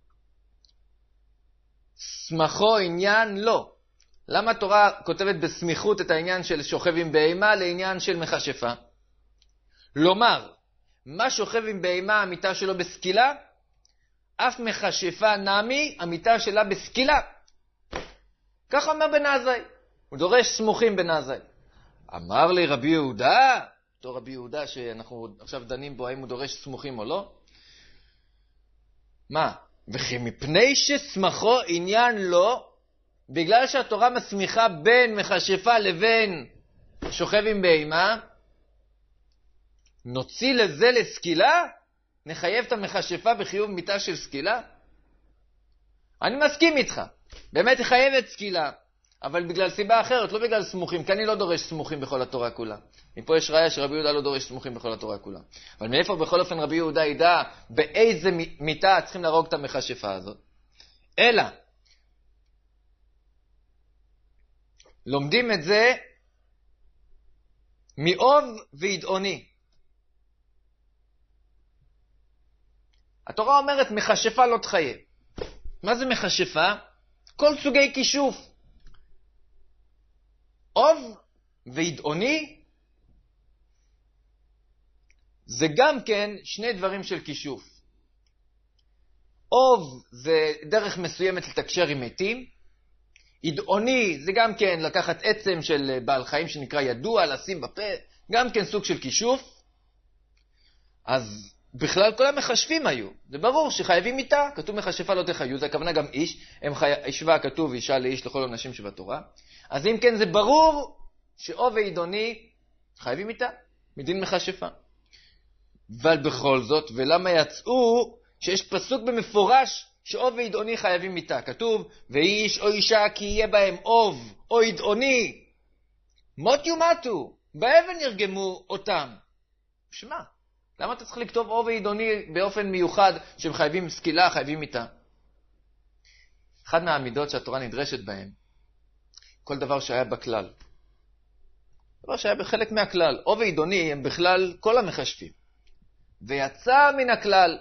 סמכו עניין לא. למה התורה כותבת בסמיכות את העניין של שוכב עם בהמה לעניין של מכשפה? לומר, מה שוכב עם בהמה המיטה שלו בסקילה, אף מכשפה נמי המיטה שלה בסקילה. כך אומר בן עזאי. הוא דורש סמוכים בן עזאי. אמר לי רבי יהודה, אותו רבי יהודה שאנחנו עכשיו דנים בו, האם הוא דורש סמוכים או לא? מה? וכי מפני שסמכו עניין לא, בגלל שהתורה מסמיכה בין מכשפה לבין שוכב עם בהמה, נוציא לזה לסקילה? נחייב את המכשפה בחיוב מיטה של סקילה? אני מסכים איתך, באמת היא חייבת סקילה, אבל בגלל סיבה אחרת, לא בגלל סמוכים, כי אני לא דורש סמוכים בכל התורה כולה. מפה יש ראיה שרבי יהודה לא דורש סמוכים בכל התורה כולה. אבל מאיפה בכל אופן רבי יהודה ידע באיזה מיטה צריכים להרוג את המכשפה הזאת? אלא, לומדים את זה מאוב וידעוני. התורה אומרת מכשפה לא תחיה. מה זה מכשפה? כל סוגי כישוף. אוב וידעוני זה גם כן 2 דברים של כישוף. אוב זה דרך מסוימת לתקשר עם מתים. ידעוני זה גם כן לקחת עצם של בעל חיים שנקרא ידוע, לשים בפה, גם כן סוג של כישוף. אז בכלל כל המחשבים היו. זה ברור שחייבים איתה, כתוב מכשפה לא תחיו, זה הכוונה גם איש, השווה כתוב אישה לאיש לכל הנשים שבתורה. אז אם כן זה ברור שאו ועידוני חייבים איתה, מדין מכשפה. אבל בכל זאת, ולמה יצאו שיש פסוק במפורש שאו ועידוני חייבים איתה? כתוב, ואיש או אישה כי יהיה בהם אוב או עידוני, מות יומתו, באבן ירגמו אותם. שמה? למה אתה צריך לכתוב אוב ועידוני באופן מיוחד שהם חייבים סקילה, חייבים איתה? אחד מהעמידות שהתורה נדרשת בהם, כל דבר שהיה בכלל. דבר שהיה בחלק מהכלל. אוב ועידוני הם בכלל כל המחשבים. ויצא מן הכלל.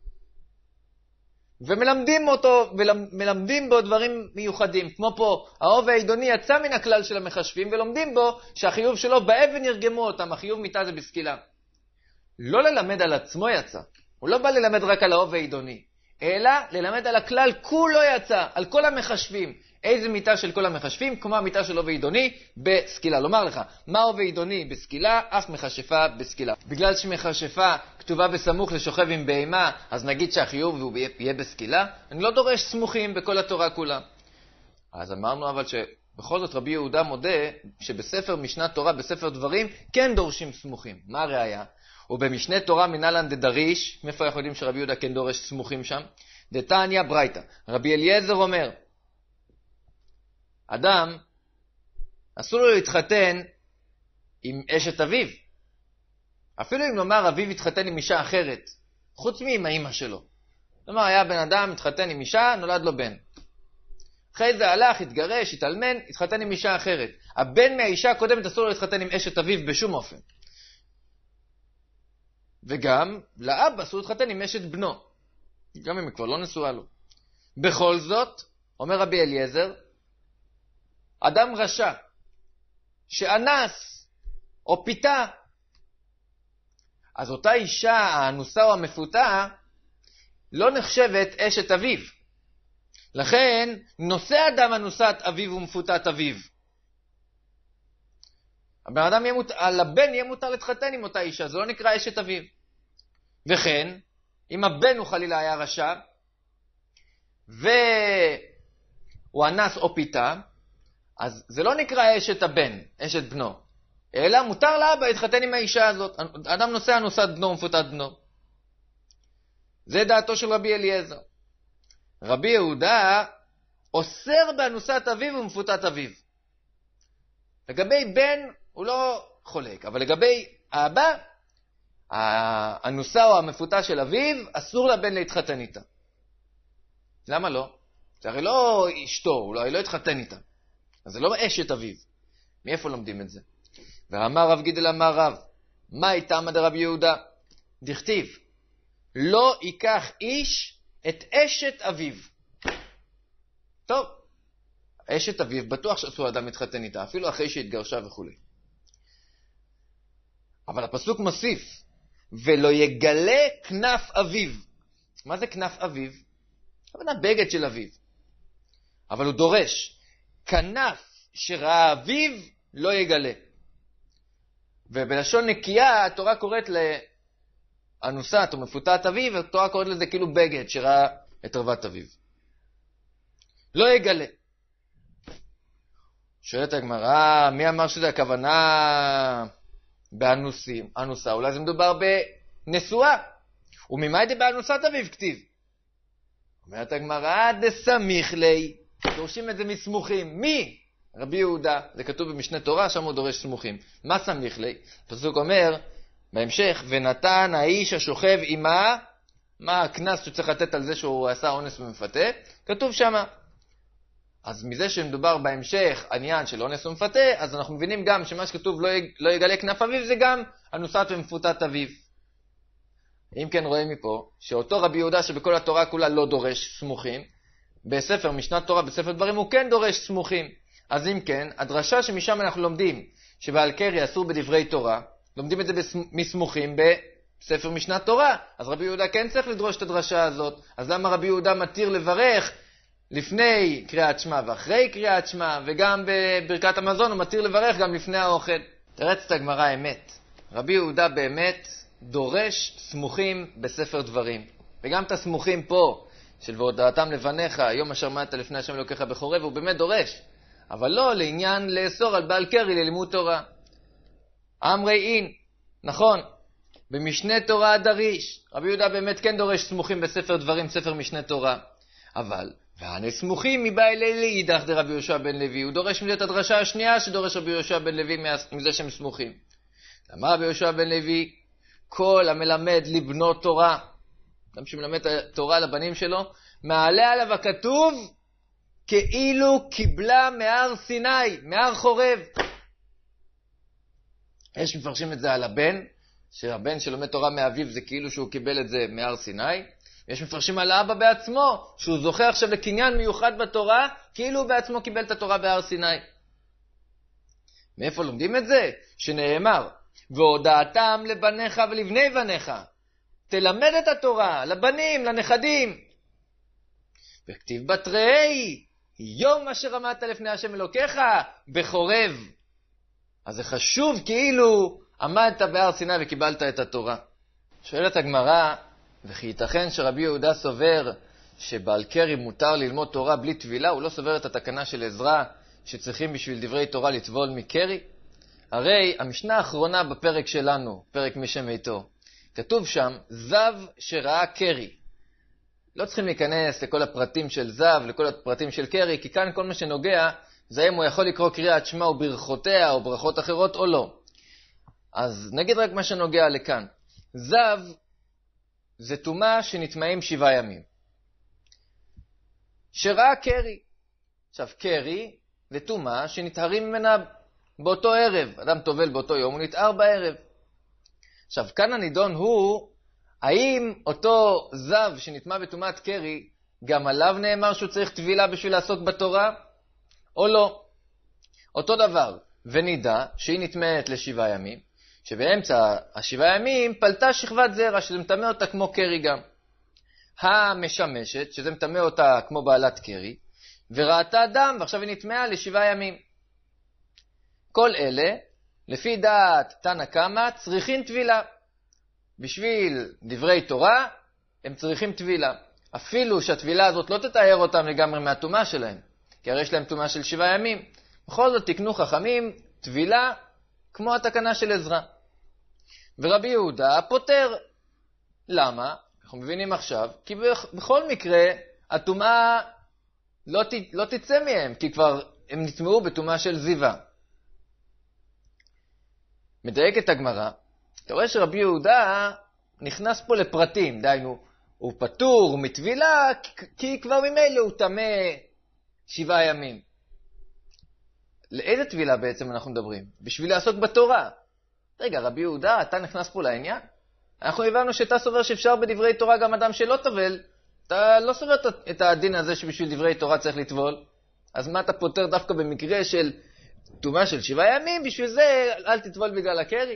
ומלמדים אותו, ומלמדים בו דברים מיוחדים. כמו פה, האוב והעידוני יצא מן הכלל של המחשבים, ולומדים בו שהחיוב שלו באבן ירגמו אותם. החיוב מיתה זה בסקילה. לא ללמד על עצמו יצא. הוא לא בא ללמד רק על האוב והעידוני, אלא ללמד על הכלל כולו יצא, על כל המחשבים. איזה מיטה של כל המחשבים? כמו המיטה של אוב ועידוני בסקילה. לומר לך, מה אוב ועידוני בסקילה? אף מכשפה בסקילה. בגלל שמכשפה כתובה בסמוך לשוכב עם בהמה, אז נגיד שהחיוב הוא יהיה בסקילה? אני לא דורש סמוכים בכל התורה כולה. אז אמרנו אבל שבכל זאת רבי יהודה מודה שבספר משנת תורה, בספר דברים, כן דורשים סמוכים. מה הראיה? ובמשנה תורה מנהלן דדריש, מאיפה אנחנו יודעים שרבי יהודה כן דורש סמוכים שם? דתניא ברייתא. רבי אליעזר אומר, אדם, אסור לו להתחתן עם אשת אביו. אפילו אם נאמר אביו התחתן עם אישה אחרת, חוץ מעם האמא שלו. נאמר, היה בן אדם, התחתן עם אישה, נולד לו בן. אחרי זה הלך, התגרש, התאלמן, התחתן עם אישה אחרת. הבן מהאישה הקודמת אסור לו להתחתן עם אשת אביו בשום אופן. וגם לאבא אסור להתחתן עם אשת בנו. גם אם היא כבר לא נשואה לו. בכל זאת, אומר רבי אליעזר, אדם רשע, שאנס או פיתה, אז אותה אישה האנוסה או המפותה לא נחשבת אשת אביו. לכן נושא אדם אנוסת אביו ומפותת אביו. על הבן יהיה מותר להתחתן עם אותה אישה, זה לא נקרא אשת אביו. וכן, אם הבן הוא חלילה היה רשע, והוא אנס או פיתה, אז זה לא נקרא אשת הבן, אשת בנו, אלא מותר לאבא להתחתן עם האישה הזאת. אדם נושא אנוסת בנו ומפותת בנו. זה דעתו של רבי אליעזר. רבי יהודה אוסר באנוסת אביו ומפותת אביו. לגבי בן הוא לא חולק, אבל לגבי האבא, האנוסה או המפותה של אביו, אסור לבן להתחתן איתה. למה לא? זה הרי לא אשתו, הוא לא התחתן איתה. אז זה לא אשת אביו. מאיפה לומדים את זה? ואמר רב גידל אמר רב, מה איתם עד רבי יהודה? דכתיב, לא ייקח איש את אשת אביו. טוב, אשת אביו בטוח שאסור אדם להתחתן איתה, אפילו אחרי שהתגרשה וכו'. אבל הפסוק מוסיף, ולא יגלה כנף אביו. מה זה כנף אביו? זה בגד של אביו. אבל הוא דורש, כנף שראה אביו לא יגלה. ובלשון נקייה התורה קוראת לאנוסת או מפותת אביו, התורה קוראת לזה כאילו בגד שראה את ערוות אביו. לא יגלה. שואלת הגמרא, מי אמר שזה הכוונה באנוסים? אנוסה, אולי זה מדובר בנשואה. וממה ידי באנוסת אביו כתיב? אומרת הגמרא, דסמיך לי. דורשים את זה מסמוכים. מי? רבי יהודה. זה כתוב במשנה תורה, שם הוא דורש סמוכים. מה סמיך לי? הפסוק אומר, בהמשך, ונתן האיש השוכב עמה, מה הכנס שצריך לתת על זה שהוא עשה אונס ומפתה? כתוב שמה. אז מזה שמדובר בהמשך עניין של אונס ומפתה, אז אנחנו מבינים גם שמה שכתוב לא יגלה כנף אביו, זה גם אנוסת ומפותת אביו. אם כן רואים מפה, שאותו רבי יהודה שבכל התורה כולה לא דורש סמוכים, בספר משנת תורה, בספר דברים, הוא כן דורש סמוכים. אז אם כן, הדרשה שמשם אנחנו לומדים, שבעל קרי אסור בדברי תורה, לומדים את זה מסמוכים בספר משנת תורה, אז רבי יהודה כן צריך לדרוש את הדרשה הזאת. אז למה רבי יהודה מתיר לברך לפני קריאת שמע ואחרי קריאת שמע, וגם בברכת המזון הוא מתיר לברך גם לפני האוכל? תרץ את הגמרא אמת. רבי יהודה באמת דורש סמוכים בספר דברים. וגם את הסמוכים פה, של והודעתם לבניך, יום אשר עמדת לפני השם אלוקיך בחורב, הוא באמת דורש. אבל לא לעניין לאסור על בעל קרי ללימוד תורה. אמרי אין, נכון, במשנה תורה דריש. רבי יהודה באמת כן דורש סמוכים בספר דברים, ספר משנה תורה. אבל, והנה סמוכים מבא אלי יידך דרבי יהושע בן לוי. הוא דורש מזה את הדרשה השנייה שדורש רבי יהושע בן לוי מזה שהם סמוכים. אמר רבי יהושע בן לוי, כל המלמד לבנות תורה, גם שמלמד תורה לבנים שלו, מעלה עליו הכתוב כאילו קיבלה מהר סיני, מהר חורב. יש מפרשים את זה על הבן, שהבן שלומד תורה מאביו זה כאילו שהוא קיבל את זה מהר סיני. יש מפרשים על האבא בעצמו, שהוא זוכה עכשיו לקניין מיוחד בתורה, כאילו הוא בעצמו קיבל את התורה בהר סיני. מאיפה לומדים את זה? שנאמר, והודעתם לבניך ולבני בניך. תלמד את התורה לבנים, לנכדים. וכתיב בתרי, יום אשר עמדת לפני השם אלוקיך בחורב. אז זה חשוב כאילו עמדת בהר סיני וקיבלת את התורה. שואלת הגמרא, וכי ייתכן שרבי יהודה סובר שבעל קרי מותר ללמוד תורה בלי טבילה? הוא לא סובר את התקנה של עזרא שצריכים בשביל דברי תורה לטבול מקרי? הרי המשנה האחרונה בפרק שלנו, פרק משם איתו, כתוב שם זב שראה קרי. לא צריכים להיכנס לכל הפרטים של זב, לכל הפרטים של קרי, כי כאן כל מה שנוגע זה אם הוא יכול לקרוא קריאת שמע או ברכותיה או ברכות אחרות או לא. אז נגיד רק מה שנוגע לכאן. זב זה טומאה שנטמעים 7 ימים. שראה קרי. עכשיו קרי זה טומאה שנטהרים ממנה באותו ערב. אדם טובל באותו יום, הוא נטהר בערב. עכשיו כאן הנידון הוא, האם אותו זב שנטמע בטומאת קרי, גם עליו נאמר שהוא צריך טבילה בשביל לעסוק בתורה, או לא? אותו דבר, ונידע שהיא נטמעת ל7 ימים, שבאמצע 7 ימים פלטה שכבת זרע, שזה מטמא אותה כמו קרי גם. המשמשת, שזה מטמא אותה כמו בעלת קרי, וראתה דם, ועכשיו היא נטמעה ל7 ימים. כל אלה, לפי דעת תנא קמא, צריכים טבילה. בשביל דברי תורה, הם צריכים טבילה. אפילו שהטבילה הזאת לא תתאר אותם לגמרי מהטומאה שלהם, כי הרי יש להם טומאה של 7 ימים. בכל זאת תקנו חכמים טבילה כמו התקנה של עזרא. ורבי יהודה פותר. למה? אנחנו מבינים עכשיו, כי בכל מקרה הטומאה לא תצא מהם, כי כבר הם נטמעו בטומאה של זיווה. מדייק את הגמרא, אתה רואה שרבי יהודה נכנס פה לפרטים, דיינו, הוא פטור מטבילה, כי כבר ממילא הוא טמא 7 ימים. לאיזה טבילה בעצם אנחנו מדברים? בשביל לעסוק בתורה. רגע, רבי יהודה, אתה נכנס פה לעניין? אנחנו הבנו שאתה סובר שאפשר בדברי תורה גם אדם שלא טבל, אתה לא סובר את הדין הזה שבשביל דברי תורה צריך לטבול, אז מה אתה פותר דווקא במקרה של טומאה של 7 ימים, בשביל זה אל תטבול בגלל הקרי?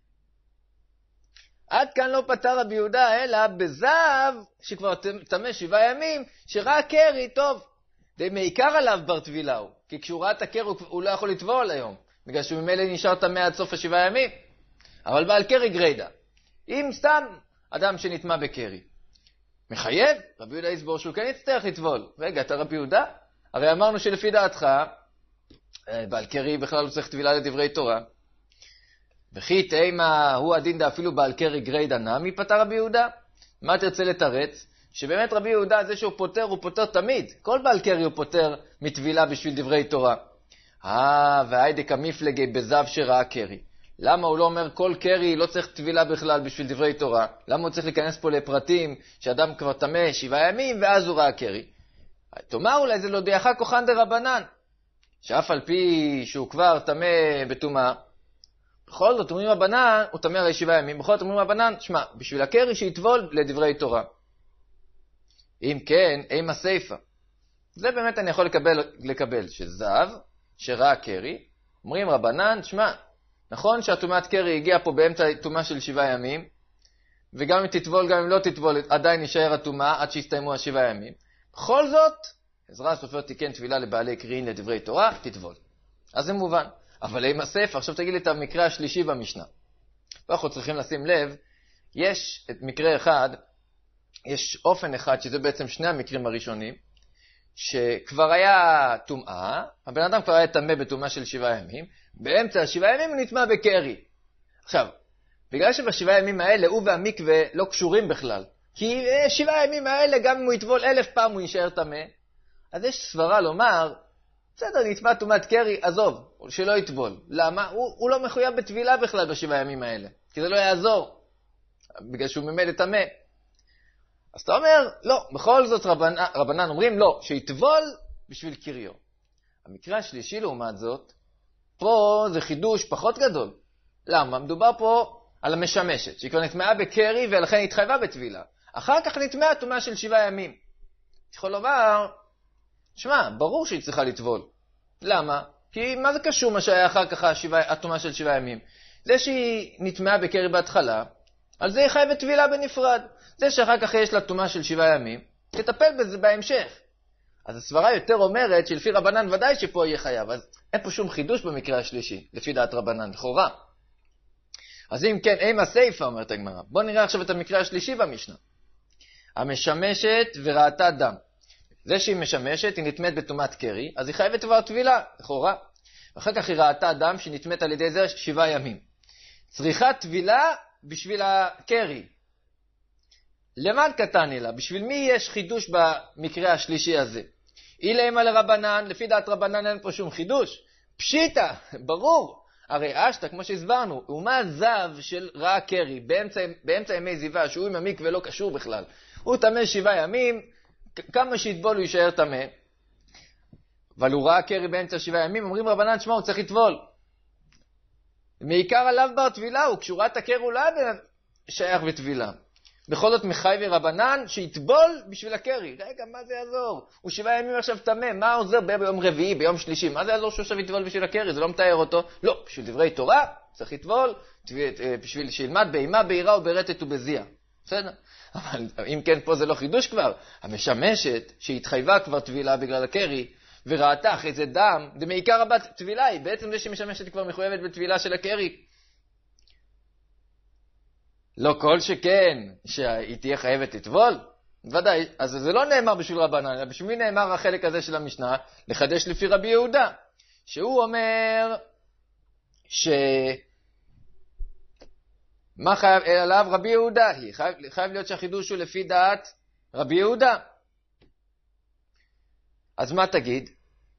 עד כאן לא פתר רבי יהודה, אלא בזב שכבר טמא 7 ימים, שראה קרי, טוב, די מעיקר עליו בר טבילה הוא, כי כשהוא ראה את הקרי הוא לא יכול לטבול היום, בגלל שהוא ממילא נשאר טמא עד סוף 7 ימים. אבל בעל קרי גריידה, אם סתם אדם שנטמא בקרי, מחייב, רבי יהודה יסבור שהוא כן יצטרך לטבול. רגע, אתה רבי יהודה? הרי אמרנו שלפי דעתך, בעל קרי בכלל לא צריך טבילה לדברי תורה. וכי תאמה הוא הדין דה אפילו בעל קרי גריידה נמי פתר רבי יהודה? מה תרצה לתרץ? שבאמת רבי יהודה זה שהוא פותר, הוא פותר תמיד. כל בעל קרי הוא פותר מטבילה בשביל דברי תורה. והיידק המפלגי בזב שראה קרי. למה הוא לא אומר כל קרי לא צריך טבילה בכלל בשביל דברי תורה? למה הוא צריך להיכנס פה לפרטים שאדם כבר טמא 7 ימים ואז הוא ראה קרי? תאמר אולי זה לא דיחה כוחן דרבנן, שאף על פי שהוא כבר טמא בטומאה, בכל זאת אומרים הבנן, הוא טמא הרי 7 ימים, בכל זאת אומרים הבנן, שמע, בשביל הקרי שיטבול לדברי תורה. אם כן, אימה סייפה. זה באמת אני יכול לקבל שזב, שראה קרי, אומרים רבנן, שמע, נכון שהטומאת קרי הגיעה פה באמצע טומאה של 7 ימים, וגם אם תטבול, גם אם לא תטבול, עדיין יישאר הטומאה עד שיסתיימו 7 ימים. בכל זאת, עזרא הסופר תיקן טבילה לבעלי קריאים לדברי תורה, תטבול. אז זה מובן. אבל אם הספר, עכשיו תגיד לי את המקרה השלישי במשנה. ואנחנו צריכים לשים לב יש את מקרה אחד, יש אופן אחד, שזה בעצם שני המקרים הראשונים, שכבר היה טומאה, הבן אדם כבר היה טמא בטומאה של 7 ימים, באמצע ה7 ימים הוא נטמא בקרי. עכשיו, בגלל שב7 ימים האלה הוא והמקווה לא קשורים בכלל, כי 7 ימים האלה גם אם הוא יטבול 1000 פעם הוא יישאר טמא, אז יש סברה לומר, בסדר, נטמא טומאת קרי, עזוב, שלא יטבול. למה? הוא לא מחויב בטבילה בכלל ב7 ימים האלה, כי זה לא יעזור, בגלל שהוא ממילא טמא. אז אתה אומר, לא, בכל זאת רבנן אומרים, לא, שיטבול בשביל קריו. המקרה השלישי לעומת זאת, פה זה חידוש פחות גדול. למה? מדובר פה על המשמשת, שהיא כבר נטמעה בקרי ולכן התחייבה בטבילה. אחר כך נטמעה טומאה של 7 ימים. יכול לומר, שמע, ברור שהיא צריכה לטבול. למה? כי מה זה קשור מה שהיה אחר כך הטומאה של 7 ימים? זה שהיא נטמעה בקרי בהתחלה, על זה היא חייבת טבילה בנפרד. זה שאחר כך יש לה טומאה של 7 ימים, תטפל בזה בהמשך. אז הסברה יותר אומרת שלפי רבנן ודאי שפה יהיה חייב. אז אין פה שום חידוש במקרה השלישי, לפי דעת רבנן, לכאורה. אז אם כן, אימה סייפה, אומרת הגמרא. בוא נראה עכשיו את המקרה השלישי במשנה. המשמשת וראתה דם. זה שהיא משמשת, היא נטמאת בטומאת קרי, אז היא חייבת כבר טבילה, לכאורה. ואחר כך היא ראתה דם שנטמאת על ידי זה 7 ימים. צריכה טבילה בשביל הקרי. למען קטני לה, בשביל מי יש חידוש במקרה השלישי הזה? אילמה לרבנן, לפי דעת רבנן אין פה שום חידוש. פשיטה, ברור. הרי אשתה, כמו שהסברנו, הוא מה זב של רעה קרי באמצע ימי זיווה, שהוא עם המקווה לא קשור בכלל. הוא טמא 7 ימים, כמה שיטבול הוא יישאר טמא. אבל הוא ראה קרי באמצע 7 ימים, אומרים רבנן, שמה, הוא צריך לטבול. מעיקר עליו בר טבילה, הוא קשורת הקר הוא לא שייך בטבילה. בכל זאת מחייב רבנן שיטבול בשביל הקרי. רגע, מה זה יעזור? הוא 7 ימים עכשיו טמא, מה עוזר ביום רביעי, ביום שלישי? מה זה יעזור שהוא עכשיו יטבול בשביל הקרי? זה לא מתאר אותו. לא, בשביל דברי תורה צריך לטבול, בשביל שילמד באימה, בעירה וברטט ובזיע. בסדר? אבל אם כן, פה זה לא חידוש כבר. המשמשת שהתחייבה כבר טבילה בגלל הקרי, וראתה אחרי זה דם, זה מעיקר הבת טבילה היא, בעצם זה שמשמשת כבר מחויבת בטבילה של הקרי. לא כל שכן שהיא תהיה חייבת לטבול? ודאי, אז זה לא נאמר בשביל רבנן, אלא בשביל מי נאמר החלק הזה של המשנה? לחדש לפי רבי יהודה, שהוא אומר מה חייב עליו רבי יהודה? חייב להיות שהחידוש הוא לפי דעת רבי יהודה. אז מה תגיד?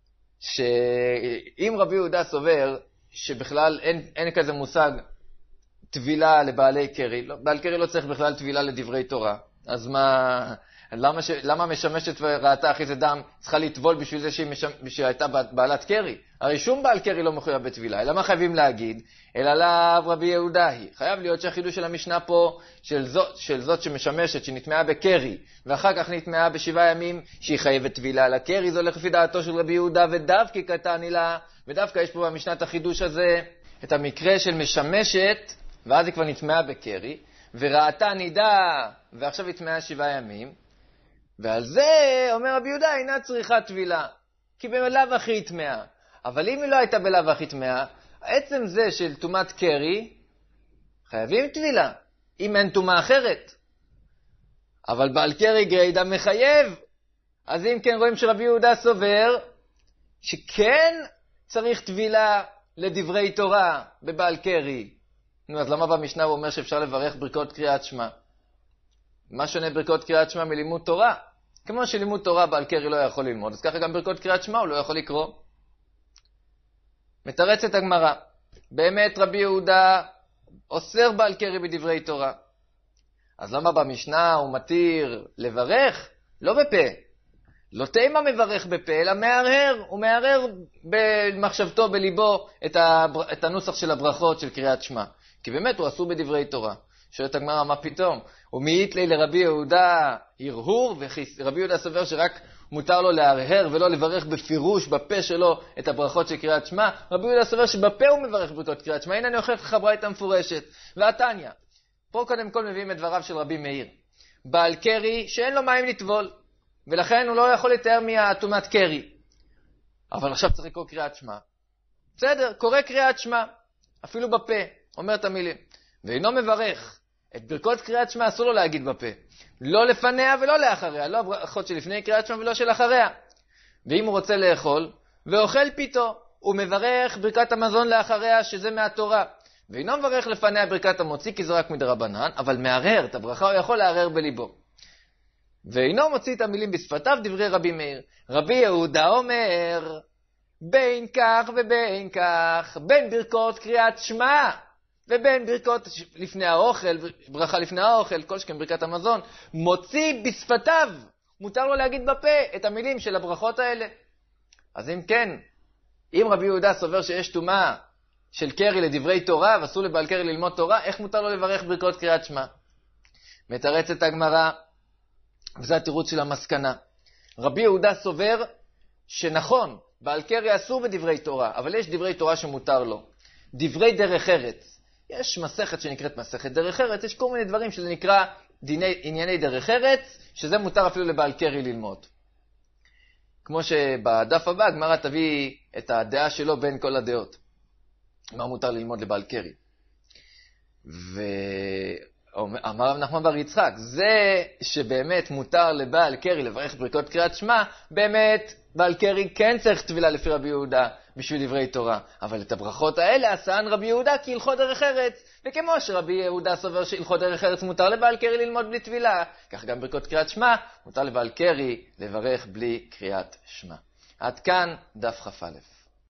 שאם רבי יהודה סובר שבכלל אין כזה מושג טבילה לבעלי קרי, בעל קרי לא צריך בכלל טבילה לדברי תורה, אז למה משמשת וראתה אחרי זה דם צריכה לטבול בשביל זה שהיא הייתה בעלת קרי? הרי שום בעל קרי לא מחויב בטבילה, אלא מה חייבים להגיד? אלא לאו רבי יהודה היא. חייב להיות שהחידוש של המשנה פה של זאת שמשמשת, שנטמעה בקרי, ואחר כך נטמעה ב7 ימים, שהיא חייבת טבילה על הקרי, זה הולך לפי דעתו של רבי יהודה, ודווקא קטני לה, ודווקא יש פה במשנה את החידוש הזה, את המקרה של משמשת, ואז היא כבר נטמעה בקרי, וראתה נידה, ועכשיו היא טמעה 7 ימים, ועל זה אומר רבי יהודה, אינה צריכה טבילה, כי בלאו הכי היא טמעה. אבל אם היא לא הייתה בלאו הכי טמעה, עצם זה של טומאת קרי, חייבים טבילה, אם אין טומאה אחרת. אבל בעל קרי גרידא מחייב, אז אם כן רואים שרבי יהודה סובר, שכן צריך טבילה לדברי תורה בבעל קרי. נו, אז למה במשנה הוא אומר שאפשר לברך ברכות קריאת שמע? מה שונה ברכות קריאת שמע מלימוד תורה? כמו שלימוד תורה בעל קרי לא יכול ללמוד, אז ככה גם ברכות קריאת שמע הוא לא יכול לקרוא. מתרצת הגמרא, באמת רבי יהודה אוסר בעל קרי בדברי תורה. אז למה במשנה הוא מתיר לברך? לא בפה. לא תימה מברך בפה, אלא מהרהר. הוא מהרהר במחשבתו, בליבו, את הנוסח של הברכות של קריאת שמע. כי באמת הוא אסור בדברי תורה. שואלת הגמרא, מה פתאום? ומעית לי לרבי יהודה הרהור, ורבי יהודה סובר שרק מותר לו להרהר ולא לברך בפירוש בפה שלו את הברכות של קריאת שמע. רבי יהודה סובר שבפה הוא מברך ברכות קריאת שמע. הנה אני אוכיח לך ברייתא מפורשת. והתניא, פה קודם כל מביאים את דבריו של רבי מאיר. בעל קרי שאין לו מים לטבול, ולכן הוא לא יכול לתאר מהטומאת קרי. אבל עכשיו צריך לקרוא קריאת שמע. בסדר, קורא קריאת שמע, אפילו בפה, אומר את המילים. ואינו מברך את ברכות קריאת שמע אסור לו להגיד בפה. לא לפניה ולא לאחריה, לא הברכות שלפני קריאת שמע ולא של אחריה. ואם הוא רוצה לאכול, ואוכל פיתו, הוא מברך ברכת המזון לאחריה, שזה מהתורה. ואינו מברך לפניה ברכת המוציא, כי זה רק מדרבנן, אבל מערער את הברכה, הוא יכול לערער בליבו. ואינו מוציא את המילים בשפתיו, דברי רבי מאיר. רבי יהודה אומר, בין כך ובין כך, בין ברכות קריאת שמע, ובין ברכות לפני האוכל, ברכה לפני האוכל, כל שכן ברכת המזון, מוציא בשפתיו, מותר לו להגיד בפה את המילים של הברכות האלה. אז אם כן, אם רבי יהודה סובר שיש טומאה של קרי לדברי תורה, ואסור לבעל קרי ללמוד תורה, איך מותר לו לברך ברכות קריאת שמע? מתרצת הגמרא, וזה התירוץ של המסקנה. רבי יהודה סובר שנכון, בעל קרי אסור בדברי תורה, אבל יש דברי תורה שמותר לו. דברי דרך ארץ. יש מסכת שנקראת מסכת דרך ארץ, יש כל מיני דברים שזה נקרא ענייני דרך ארץ, שזה מותר אפילו לבעל קרי ללמוד. כמו שבדף הבא, הגמרא תביא את הדעה שלו בין כל הדעות. מה מותר ללמוד לבעל קרי. ואמר רב נחמן בר יצחק, זה שבאמת מותר לבעל קרי לברך ברכות קריאת שמע, באמת בעל קרי כן צריך תפילה לפי רבי יהודה בשביל דברי תורה. אבל את הברכות האלה עשן רבי יהודה כהלכות דרך ארץ. וכמו שרבי יהודה סובר שהלכות דרך ארץ מותר לבעל קרי ללמוד בלי תפילה, כך גם ברכות קריאת שמע מותר לבעל קרי לברך בלי קריאת שמע. עד כאן דף כ"א.